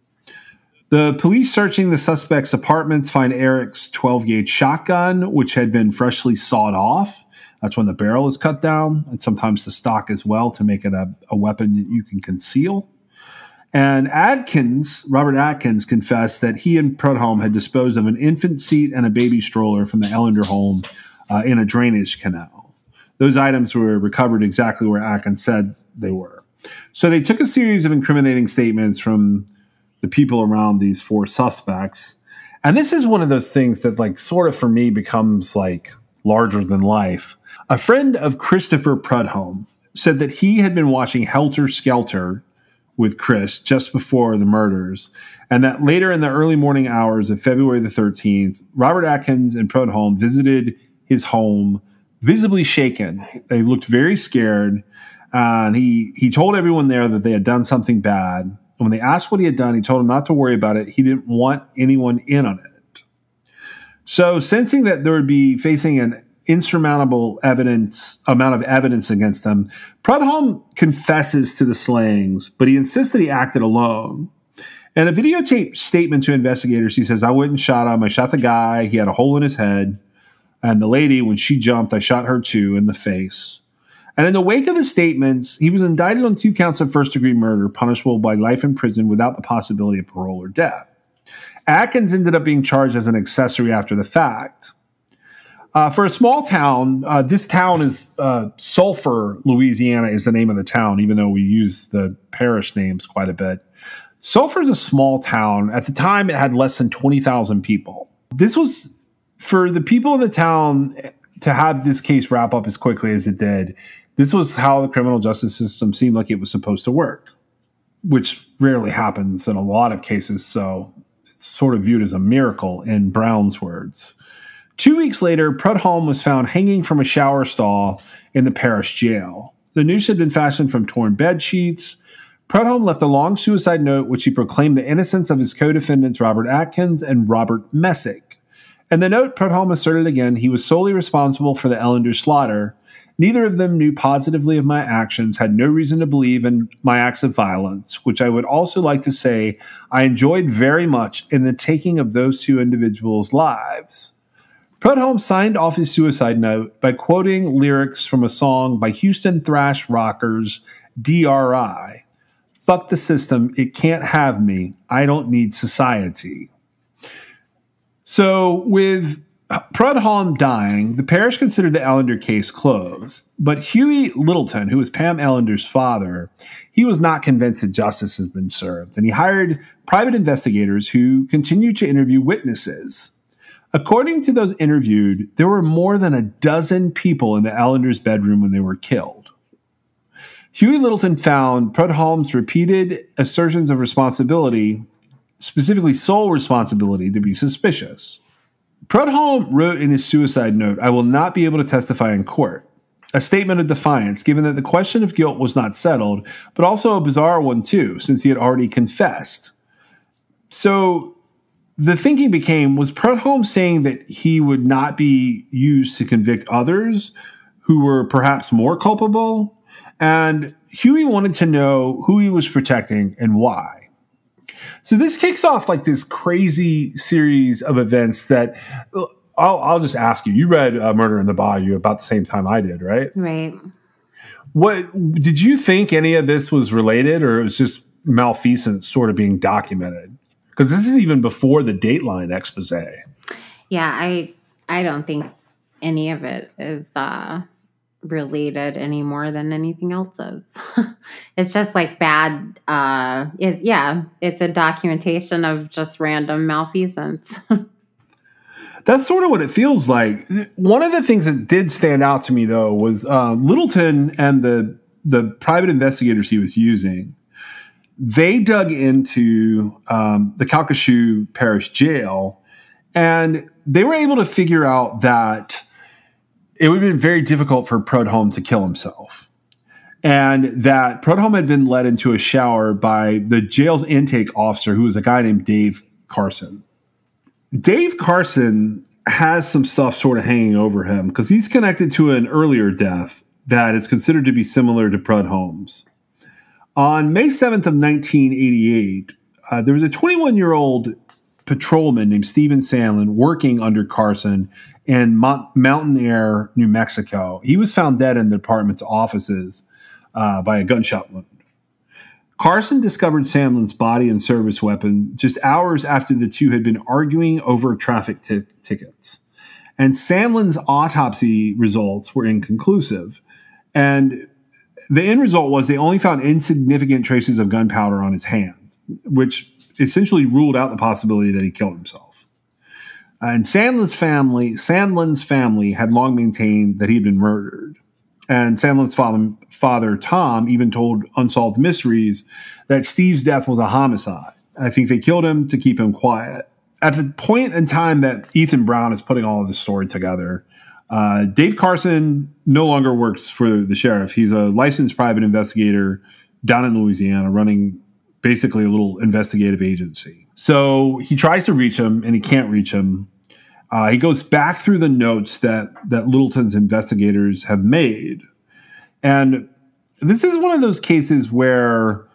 The police searching the suspect's apartments find Eric's twelve gauge shotgun, which had been freshly sawed off. That's when the barrel is cut down, and sometimes the stock as well, to make it a, a weapon that you can conceal. And Atkins, Robert Atkins, confessed that he and Prudhomme had disposed of an infant seat and a baby stroller from the Ellender home uh, in a drainage canal. Those items were recovered exactly where Atkins said they were. So they took a series of incriminating statements from the people around these four suspects. And this is one of those things that, like, sort of for me becomes like larger than life. A friend of Christopher Prudhomme said that he had been watching Helter Skelter with Chris just before the murders, and that later in the early morning hours of February the thirteenth, Robert Atkins and Prudhomme visited his home, visibly shaken. They looked very scared, And he, he told everyone there that they had done something bad. And when they asked what he had done, he told them not to worry about it. He didn't want anyone in on it. So sensing that there would be facing an insurmountable evidence amount of evidence against him, Prudhomme confesses to the slayings, but he insists that he acted alone. In a videotaped statement to investigators, he says, I went and shot him. I shot the guy. He had a hole in his head. And the lady, when she jumped, I shot her too in the face. And in the wake of his statements, he was indicted on two counts of first-degree murder, punishable by life in prison without the possibility of parole or death. Atkins ended up being charged as an accessory after the fact. Uh, for a small town, uh, this town is uh, Sulphur, Louisiana is the name of the town, even though we use the parish names quite a bit. Sulphur is a small town. At the time, it had less than twenty thousand people. This was, for the people in the town to have this case wrap up as quickly as it did, this was how the criminal justice system seemed like it was supposed to work, which rarely happens in a lot of cases, so it's sort of viewed as a miracle in Brown's words. Two weeks later, Prudhomme was found hanging from a shower stall in the parish jail. The noose had been fashioned from torn bed sheets. Prudhomme left a long suicide note which he proclaimed the innocence of his co-defendants Robert Atkins and Robert Messick. In the note, Prudhomme asserted again he was solely responsible for the Ellender slaughter. Neither of them knew positively of my actions, had no reason to believe in my acts of violence, which I would also like to say I enjoyed very much in the taking of those two individuals' lives. Prudhomme signed off his suicide note by quoting lyrics from a song by Houston thrash rockers D R I. Fuck the system, it can't have me, I don't need society. So with Prudhomme dying, the parish considered the Ellender case closed. But Huey Littleton, who was Pam Ellender's father, he was not convinced that justice has been served, and he hired private investigators who continued to interview witnesses. According to those interviewed, there were more than a dozen people in the Ellender's bedroom when they were killed. Huey Littleton found Prudhomme's repeated assertions of responsibility, specifically sole responsibility, to be suspicious. Prudhomme wrote in his suicide note, I will not be able to testify in court. A statement of defiance, given that the question of guilt was not settled, but also a bizarre one too, since he had already confessed. So the thinking became, was Prudhomme saying that he would not be used to convict others who were perhaps more culpable? And Huey wanted to know who he was protecting and why. So this kicks off like this crazy series of events that I'll, I'll just ask you. You read uh, Murder in the Bayou about the same time I did, right? Right. What did you think any of this was related, or it was just malfeasance sort of being documented? Because this is even before the Dateline expose. Yeah, I I don't think any of it is uh, related any more than anything else is. It's just like bad. Uh, it, yeah, it's a documentation of just random malfeasance. That's sort of what it feels like. One of the things that did stand out to me, though, was uh, Littleton and the the private investigators he was using. They dug into um, the Calcasieu Parish Jail, and they were able to figure out that it would have been very difficult for Prudhomme to kill himself, and that Prudhomme had been led into a shower by the jail's intake officer, who was a guy named Dave Carson. Dave Carson has some stuff sort of hanging over him because he's connected to an earlier death that is considered to be similar to Prudhomme's. On May seventh of nineteen eighty-eight, uh, there was a twenty-one-year-old patrolman named Stephen Sandlin working under Carson in Mount- Mountain Air, New Mexico. He was found dead in the department's offices uh, by a gunshot wound. Carson discovered Sandlin's body and service weapon just hours after the two had been arguing over traffic t- tickets. And Sandlin's autopsy results were inconclusive. And the end result was they only found insignificant traces of gunpowder on his hands, which essentially ruled out the possibility that he killed himself. And Sandlin's family, Sandlin's family had long maintained that he had been murdered. And Sandlin's father, father, Tom, even told Unsolved Mysteries that Steve's death was a homicide. I think they killed him to keep him quiet. At the point in time that Ethan Brown is putting all of this story together, Uh, Dave Carson no longer works for the sheriff. He's a licensed private investigator down in Louisiana, running basically a little investigative agency. So he tries to reach him, and he can't reach him. Uh, he goes back through the notes that that Littleton's investigators have made. And this is one of those cases where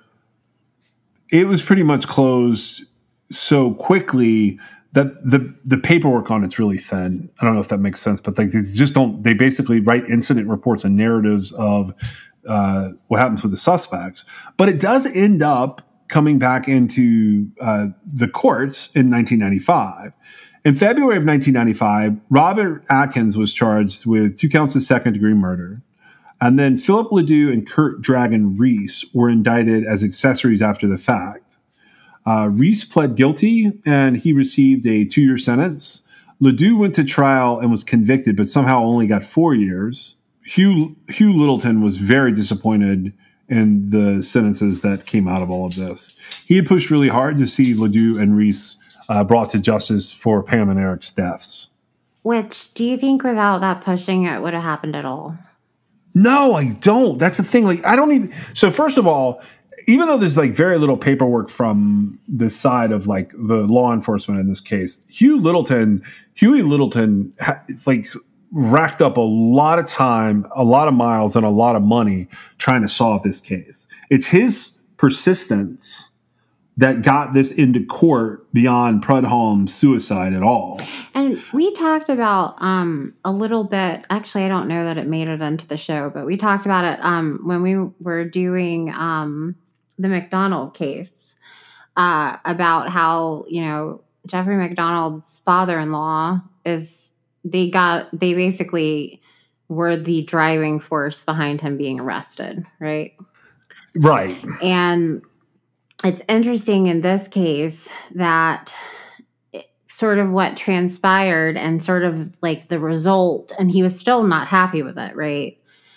it was pretty much closed so quickly that the the paperwork on it's really thin. I don't know if that makes sense, but they just don't. They basically write incident reports and narratives of uh, what happens with the suspects. But it does end up coming back into uh, the courts in nineteen ninety-five. In February of nineteen ninety-five, Robert Atkins was charged with two counts of second-degree murder. And then Philip Ledoux and Kurt Dragon Reese were indicted as accessories after the fact. Uh, Reese pled guilty, and he received a two-year sentence. Ledoux went to trial and was convicted, but somehow only got four years. Hugh, Hugh Littleton was very disappointed in the sentences that came out of all of this. He had pushed really hard to see Ledoux and Reese uh, brought to justice for Pam and Eric's deaths. Which, do you think without that pushing, it would have happened at all? No, I don't. That's the thing. Like, I don't even. So first of all, even though there's like very little paperwork from the side of like the law enforcement in this case, Hugh Littleton, Huey Littleton, ha- like racked up a lot of time, a lot of miles, and a lot of money trying to solve this case. It's his persistence that got this into court beyond Prudhomme's suicide at all. And we talked about um, a little bit, actually, I don't know that it made it into the show, but we talked about it um, when we were doing um, the McDonald case uh, about how, you know, Jeffrey McDonald's father-in-law is, they got, they basically were the driving force behind him being arrested, right? Right. And it's interesting in this case that it, sort of what transpired and sort of like the result, and he was still not happy with it, right?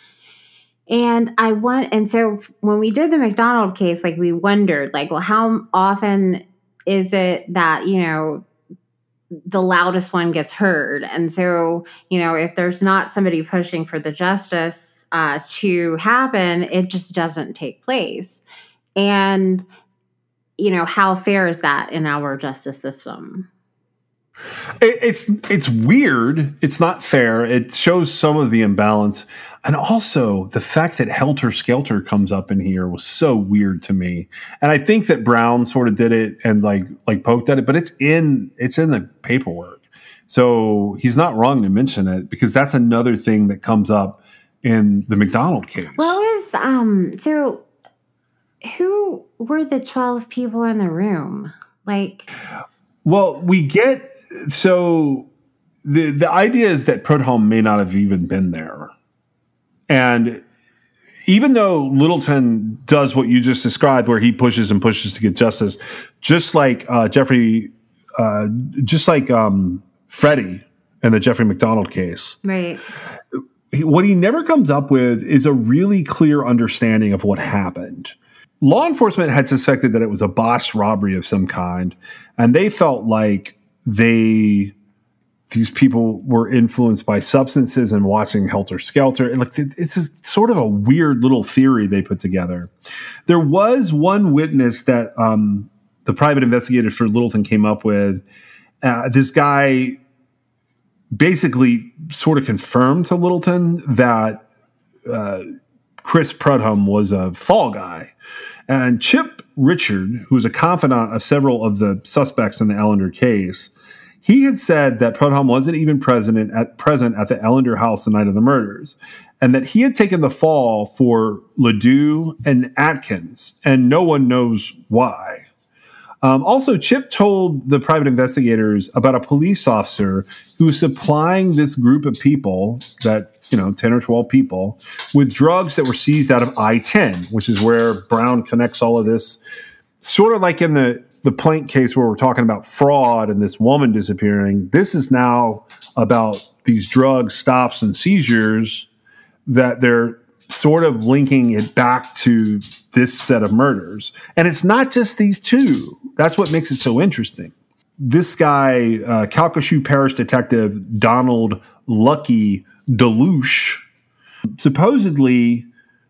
And I want, and so when we did the McDonald case, like we wondered, like, well, how often is it that, you know, the loudest one gets heard? And so, you know, if there's not somebody pushing for the justice uh, to happen, it just doesn't take place. And you know, how fair is that in our justice system? It, it's it's weird. It's not fair. It shows some of the imbalance. And also the fact that Helter Skelter comes up in here was so weird to me. And I think that Brown sort of did it and like like poked at it, but it's in it's in the paperwork. So he's not wrong to mention it because that's another thing that comes up in the McDonald case. Well, is um so who were the twelve people in the room? Like, well, we get so the the idea is that Prudhomme may not have even been there, and even though Littleton does what you just described, where he pushes and pushes to get justice, just like uh, Jeffrey, uh, just like um, Freddie in the Jeffrey McDonald case, right? What he never comes up with is a really clear understanding of what happened. Law enforcement had suspected that it was a botched robbery of some kind, and they felt like they these people were influenced by substances and watching Helter Skelter. Like it's a, sort of a weird little theory they put together. There was one witness that um, the private investigator for Littleton came up with. Uh, this guy basically sort of confirmed to Littleton that uh, Chris Prudhomme was a fall guy. And Chip Richard, who was a confidant of several of the suspects in the Ellender case, he had said that Prudhomme wasn't even present at, present at the Ellender house the night of the murders, and that he had taken the fall for Ledoux and Atkins, and no one knows why. Um, also, Chip told the private investigators about a police officer who was supplying this group of people, that, you know, ten or twelve people, with drugs that were seized out of I ten, which is where Brown connects all of this. Sort of like in the, the Plank case where we're talking about fraud and this woman disappearing. This is now about these drug stops and seizures that they're sort of linking it back to this set of murders. And it's not just these two. That's what makes it so interesting. this guy, uh, Calcasieu Parish Detective Donald Lucky Delouche, supposedly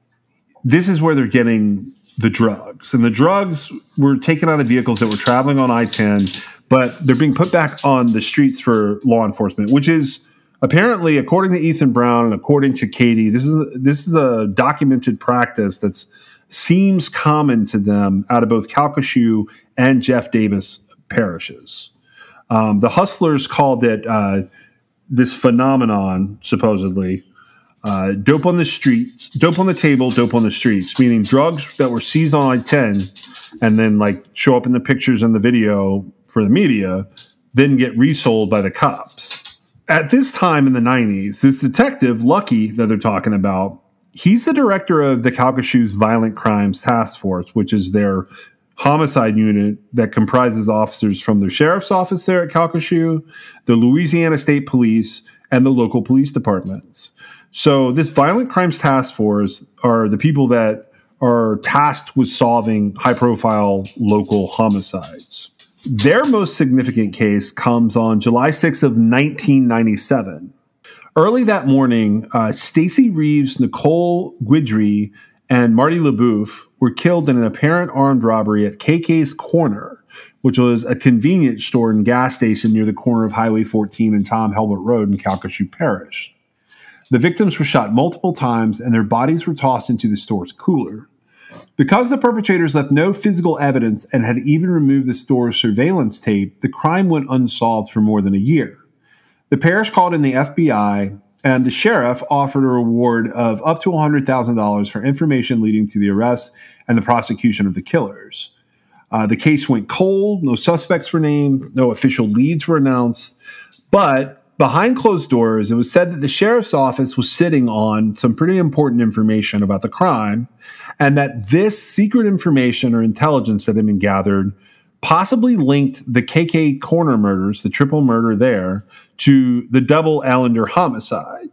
this is where they're getting the drugs. And the drugs were taken out of vehicles that were traveling on I ten, but they're being put back on the streets for law enforcement, which is apparently, according to Ethan Brown and according to Katie, this is this is a documented practice that seems common to them out of both Calcasieu and Jeff Davis parishes. Um, the hustlers called it uh, this phenomenon, supposedly, uh, dope on the streets, dope on the table, dope on the streets, meaning drugs that were seized on I ten and then like show up in the pictures and the video for the media, then get resold by the cops. At this time in the nineties, this detective, Lucky, that they're talking about, he's the director of the Calcasieu's Violent Crimes Task Force, which is their homicide unit that comprises officers from the sheriff's office there at Calcasieu, the Louisiana State Police, and the local police departments. So this Violent Crimes Task Force are the people that are tasked with solving high-profile local homicides. Their most significant case comes on July sixth of nineteen ninety-seven. Early that morning, uh, Stacy Reeves, Nicole Guidry, and Marty LaBouffe were killed in an apparent armed robbery at K K's Corner, which was a convenience store and gas station near the corner of Highway fourteen and Tom Helbert Road in Calcasieu Parish. The victims were shot multiple times, and their bodies were tossed into the store's cooler. Because the perpetrators left no physical evidence and had even removed the store's surveillance tape, the crime went unsolved for more than a year. The parish called in the F B I, and the sheriff offered a reward of up to one hundred thousand dollars for information leading to the arrest and the prosecution of the killers. Uh, the case went cold, no suspects were named, no official leads were announced, but behind closed doors, it was said that the sheriff's office was sitting on some pretty important information about the crime, and that this secret information or intelligence that had been gathered possibly linked the K K Corner murders, the triple murder there, to the double Allender homicide.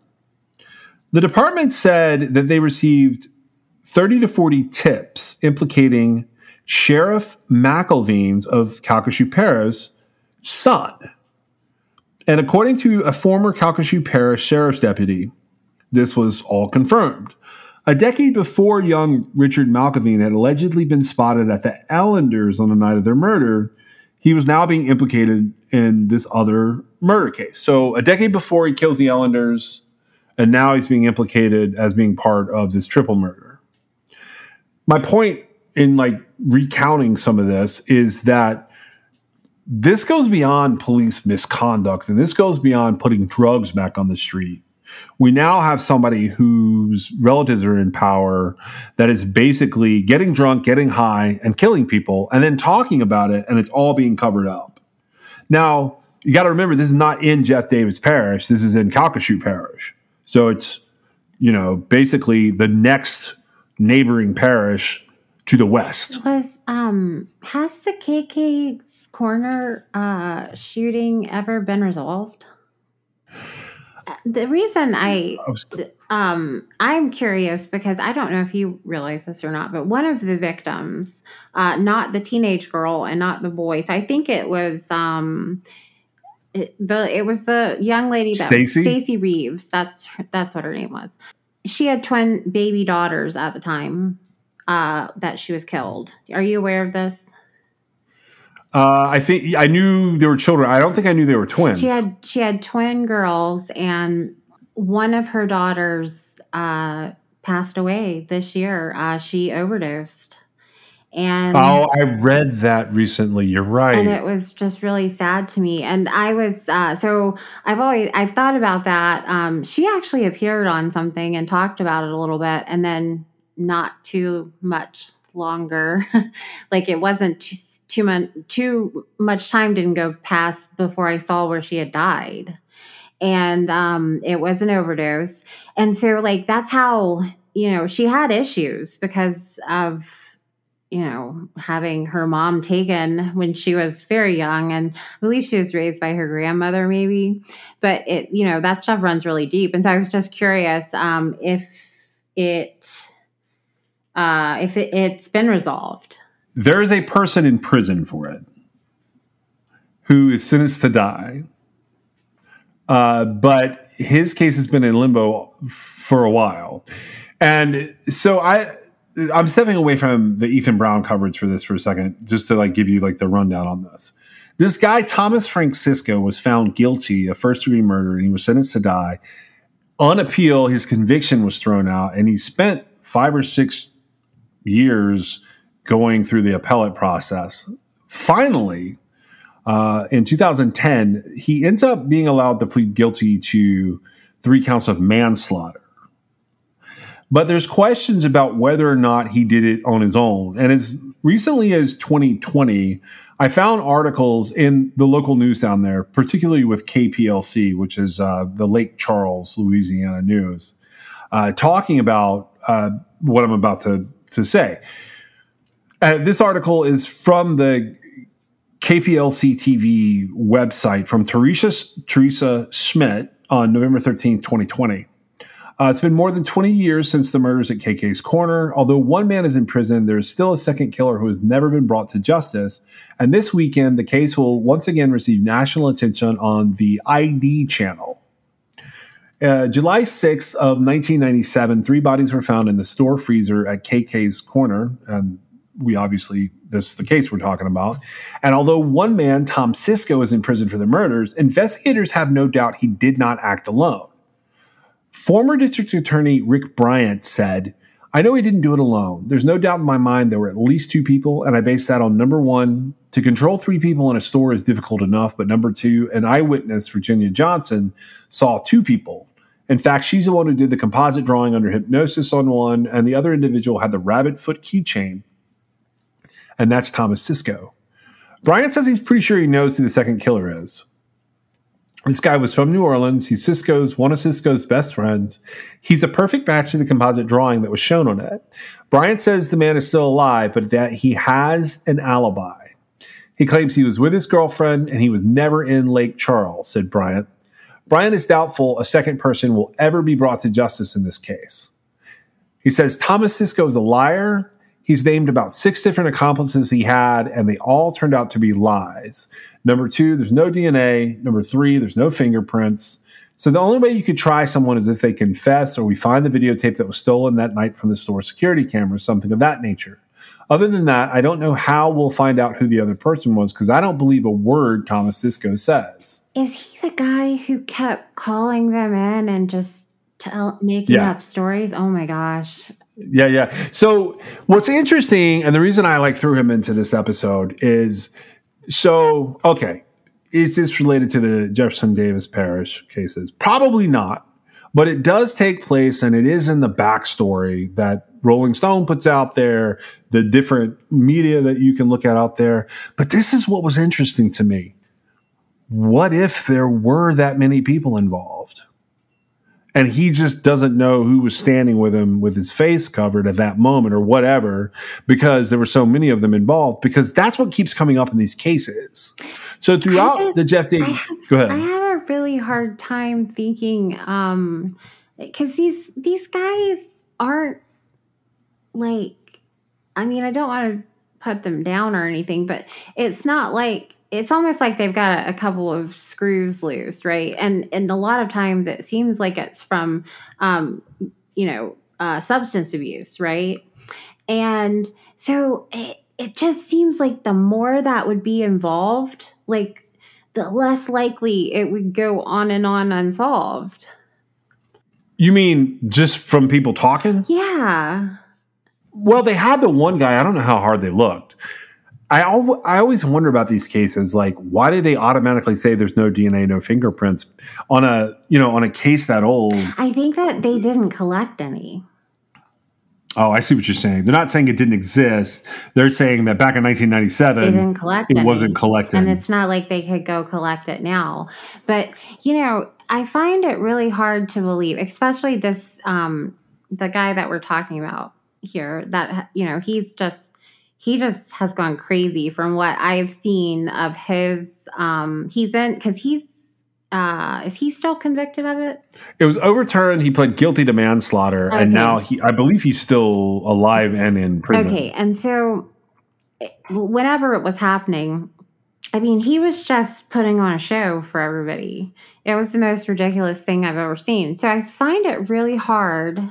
The department said that they received thirty to forty tips implicating Sheriff McElveen's of Calcasieu Parish son. And according to a former Calcasieu Parish sheriff's deputy, this was all confirmed. A decade before young Richard McElveen had allegedly been spotted at the Ellenders on the night of their murder, he was now being implicated in this other murder case. So a decade before he kills the Ellenders, and now he's being implicated as being part of this triple murder. My point in like recounting some of this is that this goes beyond police misconduct, and this goes beyond putting drugs back on the street. We now have somebody whose relatives are in power that is basically getting drunk, getting high, and killing people, and then talking about it, and it's all being covered up. Now, you got to remember, this is not in Jeff Davis Parish. This is in Calcasieu Parish. So it's, you know, basically the next neighboring parish to the west. Was um has the K K Corner uh, shooting ever been resolved? The reason I, um, I'm curious because I don't know if you realize this or not, but one of the victims, uh, not the teenage girl and not the boy, so I think it was um, it, the it was the young lady that Stacy Stacy Reeves. That's that's what her name was. She had twin baby daughters at the time uh, that she was killed. Are you aware of this? Uh, I think I knew they were children. I don't think I knew they were twins. She had she had twin girls, and one of her daughters uh, passed away this year. Uh, she overdosed, and oh, I read that recently. You're right, and it was just really sad to me. And I was uh, so I've always I've thought about that. Um, she actually appeared on something and talked about it a little bit, and then not too much longer. Like it wasn't. Too, Too much, too much time didn't go past before I saw where she had died. And um, it was an overdose. And so, like, that's how, you know, she had issues because of, you know, having her mom taken when she was very young. And I believe she was raised by her grandmother, maybe. But, it, you know, that stuff runs really deep. And so I was just curious um, if it, uh, if it, it's been resolved. There is a person in prison for it who is sentenced to die. Uh, but his case has been in limbo for a while. And so I, I'm stepping away from the Ethan Brown coverage for this for a second, just to like give you like the rundown on this. This guy, Thomas Francisco, was found guilty of first degree murder and he was sentenced to die. On appeal, his conviction was thrown out and he spent five or six years going through the appellate process. Finally, Uh, in two thousand ten, he ends up being allowed to plead guilty to three counts of manslaughter. But there's questions about whether or not he did it on his own. And as recently as twenty twenty, I found articles in the local news down there, particularly with K P L C, which is uh, the Lake Charles, Louisiana news, uh, talking about uh, what I'm about to, to say. Uh, this article is from the K P L C T V website from Teresa, Teresa Schmidt on November thirteenth, twenty twenty. Uh, it's been more than twenty years since the murders at K K's Corner. Although one man is in prison, there is still a second killer who has never been brought to justice. And this weekend, the case will once again receive national attention on the I D channel. Uh, July sixth of nineteen ninety-seven, three bodies were found in the store freezer at K K's Corner. And we obviously, this is the case we're talking about. And although one man, Tom Cisco, is in prison for the murders, investigators have no doubt he did not act alone. Former District Attorney Rick Bryant said, "I know he didn't do it alone. There's no doubt in my mind there were at least two people, and I base that on number one, to control three people in a store is difficult enough, but number two, an eyewitness, Virginia Johnson, saw two people. In fact, she's the one who did the composite drawing under hypnosis on one, and the other individual had the rabbit foot keychain. And that's Thomas Cisco." Bryant says he's pretty sure he knows who the second killer is. This guy was from New Orleans. He's Cisco's, one of Cisco's best friends. He's a perfect match to the composite drawing that was shown on it. Bryant says the man is still alive, but that he has an alibi. He claims he was with his girlfriend and he was never in Lake Charles, said Bryant. Bryant is doubtful a second person will ever be brought to justice in this case. He says Thomas Cisco is a liar. He's named about six different accomplices he had, and they all turned out to be lies. Number two, there's no D N A. Number three, there's no fingerprints. So the only way you could try someone is if they confess or we find the videotape that was stolen that night from the store security cameras, something of that nature. Other than that, I don't know how we'll find out who the other person was because I don't believe a word Thomas Cisco says. Is he the guy who kept calling them in and just tell, making Yeah. up stories? Oh my gosh. Yeah, yeah. So what's interesting, and the reason I like threw him into this episode is, so, okay, is this related to the Jefferson Davis Parish cases? Probably not, but it does take place, and it is in the backstory that Rolling Stone puts out there, the different media that you can look at out there. But this is what was interesting to me. What if there were that many people involved? And he just doesn't know who was standing with him with his face covered at that moment or whatever, because there were so many of them involved, because that's what keeps coming up in these cases. So throughout just- the Jeff Davis, go ahead. I have a really hard time thinking, um, because these these guys aren't like, I mean, I don't want to put them down or anything, but it's not like, it's almost like they've got a, a couple of screws loose, right? And and a lot of times it seems like it's from, um, you know, uh, substance abuse, right? And so it, it just seems like the more that would be involved, like the less likely it would go on and on unsolved. You mean just from people talking? Yeah. Well, they had the one guy. I don't know how hard they looked. I, al- I always wonder about these cases. Like, why did they automatically say there's no D N A, no fingerprints on a, you know, on a case that old? I think that they didn't collect any. Oh, I see what you're saying. They're not saying it didn't exist. They're saying that back in nineteen ninety-seven, They didn't collect it any. wasn't collected. And it's not like they could go collect it now. But, you know, I find it really hard to believe, especially this, um, the guy that we're talking about here, that, you know, he's just, he just has gone crazy from what I've seen of his, um, he's in, because he's, uh, is he still convicted of it? It was overturned. He pled guilty to manslaughter, Okay. and now he, I believe he's still alive and in prison. Okay, and so whenever it was happening, I mean, he was just putting on a show for everybody. It was the most ridiculous thing I've ever seen. So I find it really hard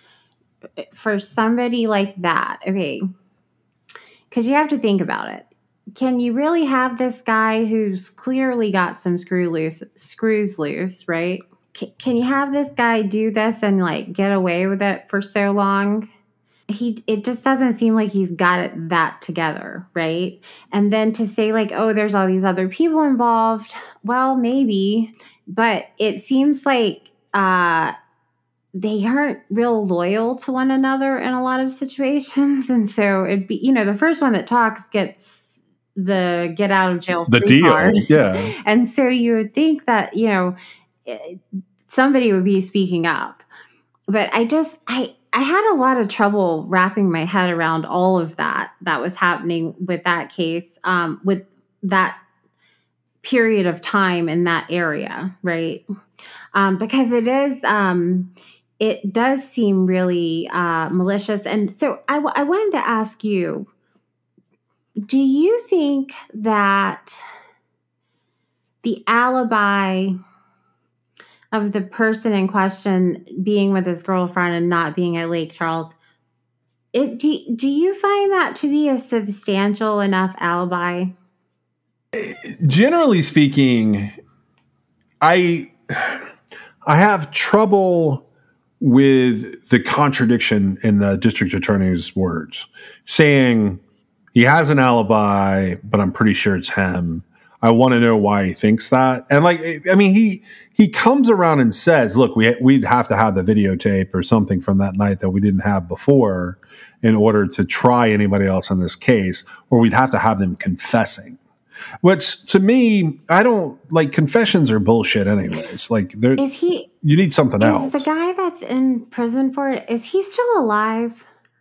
for somebody like that. Okay. Because you have to think about it. Can you really have this guy who's clearly got some screw loose, screws loose, right? C- can you have this guy do this and like get away with it for so long? He, it just doesn't seem like he's got it that together, right? And then to say like, oh, there's all these other people involved. Well, maybe, but it seems like uh, they aren't real loyal to one another in a lot of situations. And so it'd be, you know, the first one that talks gets the get out of jail The free deal, card. yeah. And so you would think that, you know, somebody would be speaking up. But I just, I, I had a lot of trouble wrapping my head around all of that that was happening with that case, um, with that period of time in that area, right? Um, because it is, um, it does seem really uh, malicious. And so I, w- I wanted to ask you, do you think that the alibi of the person in question being with his girlfriend and not being at Lake Charles, it, do, do you find that to be a substantial enough alibi? Generally speaking, I I have trouble with the contradiction in the district attorney's words, saying he has an alibi, but I'm pretty sure it's him. I want to know why he thinks that. And like, I mean, he he comes around and says, look, we, we'd have to have the videotape or something from that night that we didn't have before in order to try anybody else on this case, or we'd have to have them confessing. Which to me, I don't like, confessions are bullshit anyways. Like, there, Is he, you need something is else. the guy that's in prison for it, is he still alive?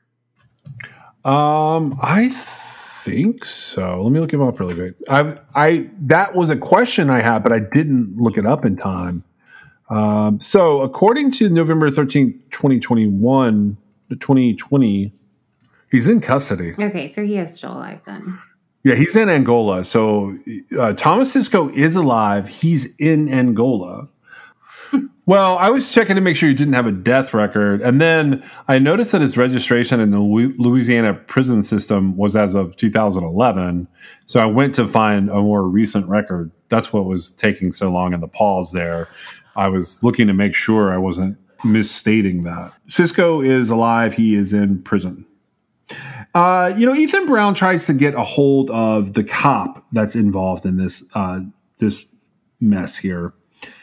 Um, I think so. Let me look him up really quick. I, I, that was a question I had, but I didn't look it up in time. Um, so according to November thirteenth, twenty twenty-one, twenty twenty, he's in custody. Okay, so he is still alive then. Yeah, he's in Angola. So uh, Thomas Cisco is alive. He's in Angola. Well, I was checking to make sure he didn't have a death record. And then I noticed that his registration in the Louisiana prison system was as of two thousand eleven. So I went to find a more recent record. That's what was taking so long in the pause there. I was looking to make sure I wasn't misstating that. Cisco is alive. He is in prison. Uh, you know, Ethan Brown tries to get a hold of the cop that's involved in this uh, this mess here.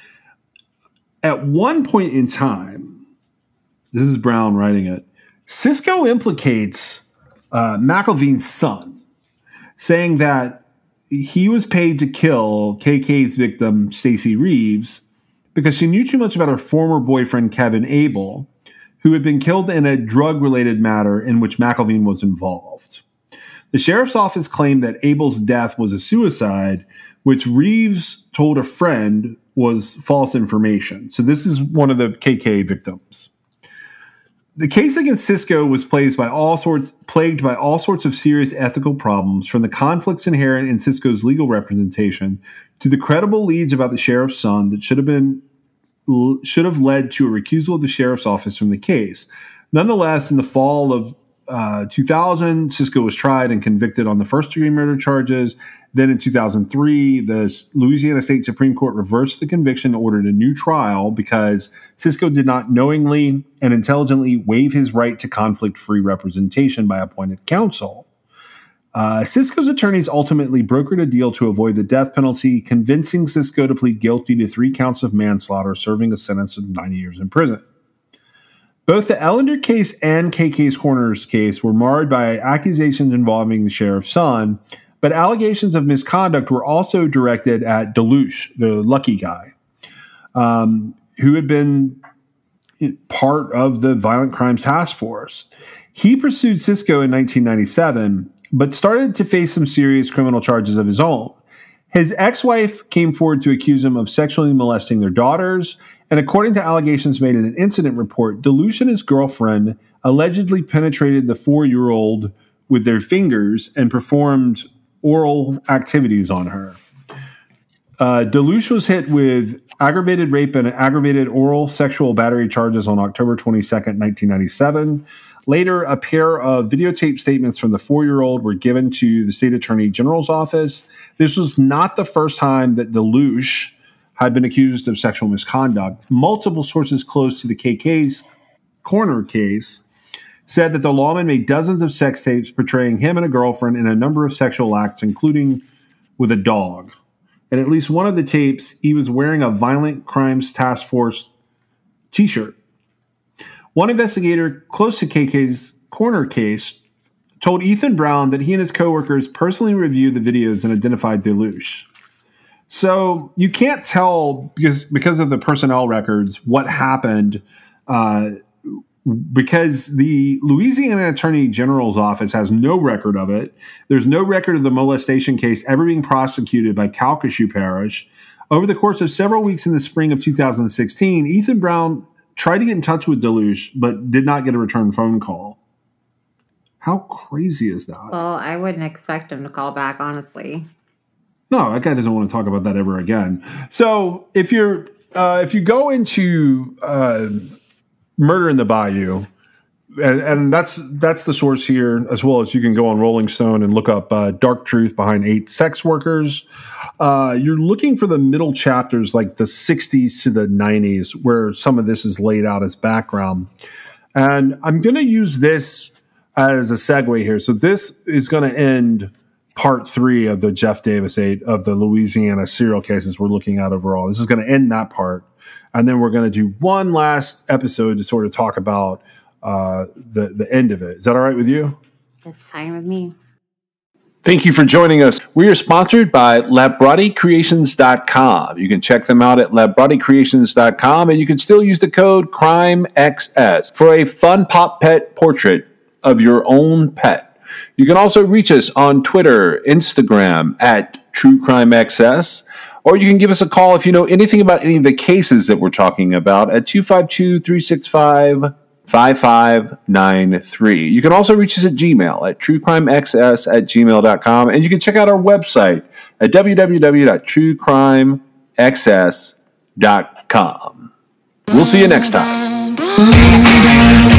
At one point in time, this is Brown writing it, Cisco implicates uh, McElveen's son, saying that he was paid to kill K K's victim, Stacey Reeves, because she knew too much about her former boyfriend, Kevin Abel, who had been killed in a drug-related matter in which McElveen was involved. The sheriff's office claimed that Abel's death was a suicide, which Reeves told a friend was false information. So this is one of the K K victims. The case against Cisco was plagued by all sorts, plagued by all sorts of serious ethical problems, from the conflicts inherent in Cisco's legal representation to the credible leads about the sheriff's son that should have been should have led to a recusal of the sheriff's office from the case. Nonetheless, in the fall of uh, two thousand, Cisco was tried and convicted on the first-degree murder charges. Then in two thousand three, the Louisiana State Supreme Court reversed the conviction and ordered a new trial because Cisco did not knowingly and intelligently waive his right to conflict-free representation by appointed counsel. Uh, Cisco's attorneys ultimately brokered a deal to avoid the death penalty, convincing Cisco to plead guilty to three counts of manslaughter, serving a sentence of ninety years in prison. Both the Ellender case and K K's Corners case were marred by accusations involving the sheriff's son, but allegations of misconduct were also directed at Delouche, the lucky guy, um, who had been part of the Violent Crimes Task Force. He pursued Cisco in nineteen ninety-seven, but started to face some serious criminal charges of his own. His ex-wife came forward to accuse him of sexually molesting their daughters, and according to allegations made in an incident report, Delouche and his girlfriend allegedly penetrated the four-year-old with their fingers and performed oral activities on her. Uh, Delouche was hit with aggravated rape and aggravated oral sexual battery charges on October twenty-second, nineteen ninety-seven. Later, a pair of videotape statements from the four-year-old were given to the state attorney general's office. This was not the first time that Delouche had been accused of sexual misconduct. Multiple sources close to the K K's corner case said that the lawman made dozens of sex tapes portraying him and a girlfriend in a number of sexual acts, including with a dog. And at least one of the tapes, he was wearing a Violent Crimes Task Force t-shirt. One investigator close to K K's corner case told Ethan Brown that he and his coworkers personally reviewed the videos and identified Delouche. So you can't tell because because of the personnel records what happened uh, because the Louisiana Attorney General's office has no record of it. There's no record of the molestation case ever being prosecuted by Calcasieu Parish. Over the course of several weeks in the spring of two thousand sixteen, Ethan Brown tried to get in touch with Delouche, but did not get a return phone call. How crazy is that? Well, I wouldn't expect him to call back, honestly. No, that guy doesn't want to talk about that ever again. So if you're uh, if you go into uh, Murder in the Bayou, and, and that's that's the source here, as well as you can go on Rolling Stone and look up uh, Dark Truth Behind Eight Sex Workers. Uh, you're looking for the middle chapters, like the sixties to the nineties, where some of this is laid out as background. And I'm going to use this as a segue here. So this is going to end part three of the Jeff Davis eight of the Louisiana serial cases we're looking at overall. This is going to end that part. And then we're going to do one last episode to sort of talk about uh, the, the end of it. Is that all right with you? That's fine with me. Thank you for joining us. We are sponsored by Labrotti Creations dot com. You can check them out at Labrotti Creations dot com, and you can still use the code Crime X S for a fun pop pet portrait of your own pet. You can also reach us on Twitter, Instagram at True Crime X S, or you can give us a call if you know anything about any of the cases that we're talking about at two five two, three six five, five five nine three. You can also reach us at Gmail at truecrimexs at gmail dot com, and you can check out our website at w w w dot true crime x s dot com. We'll see you next time.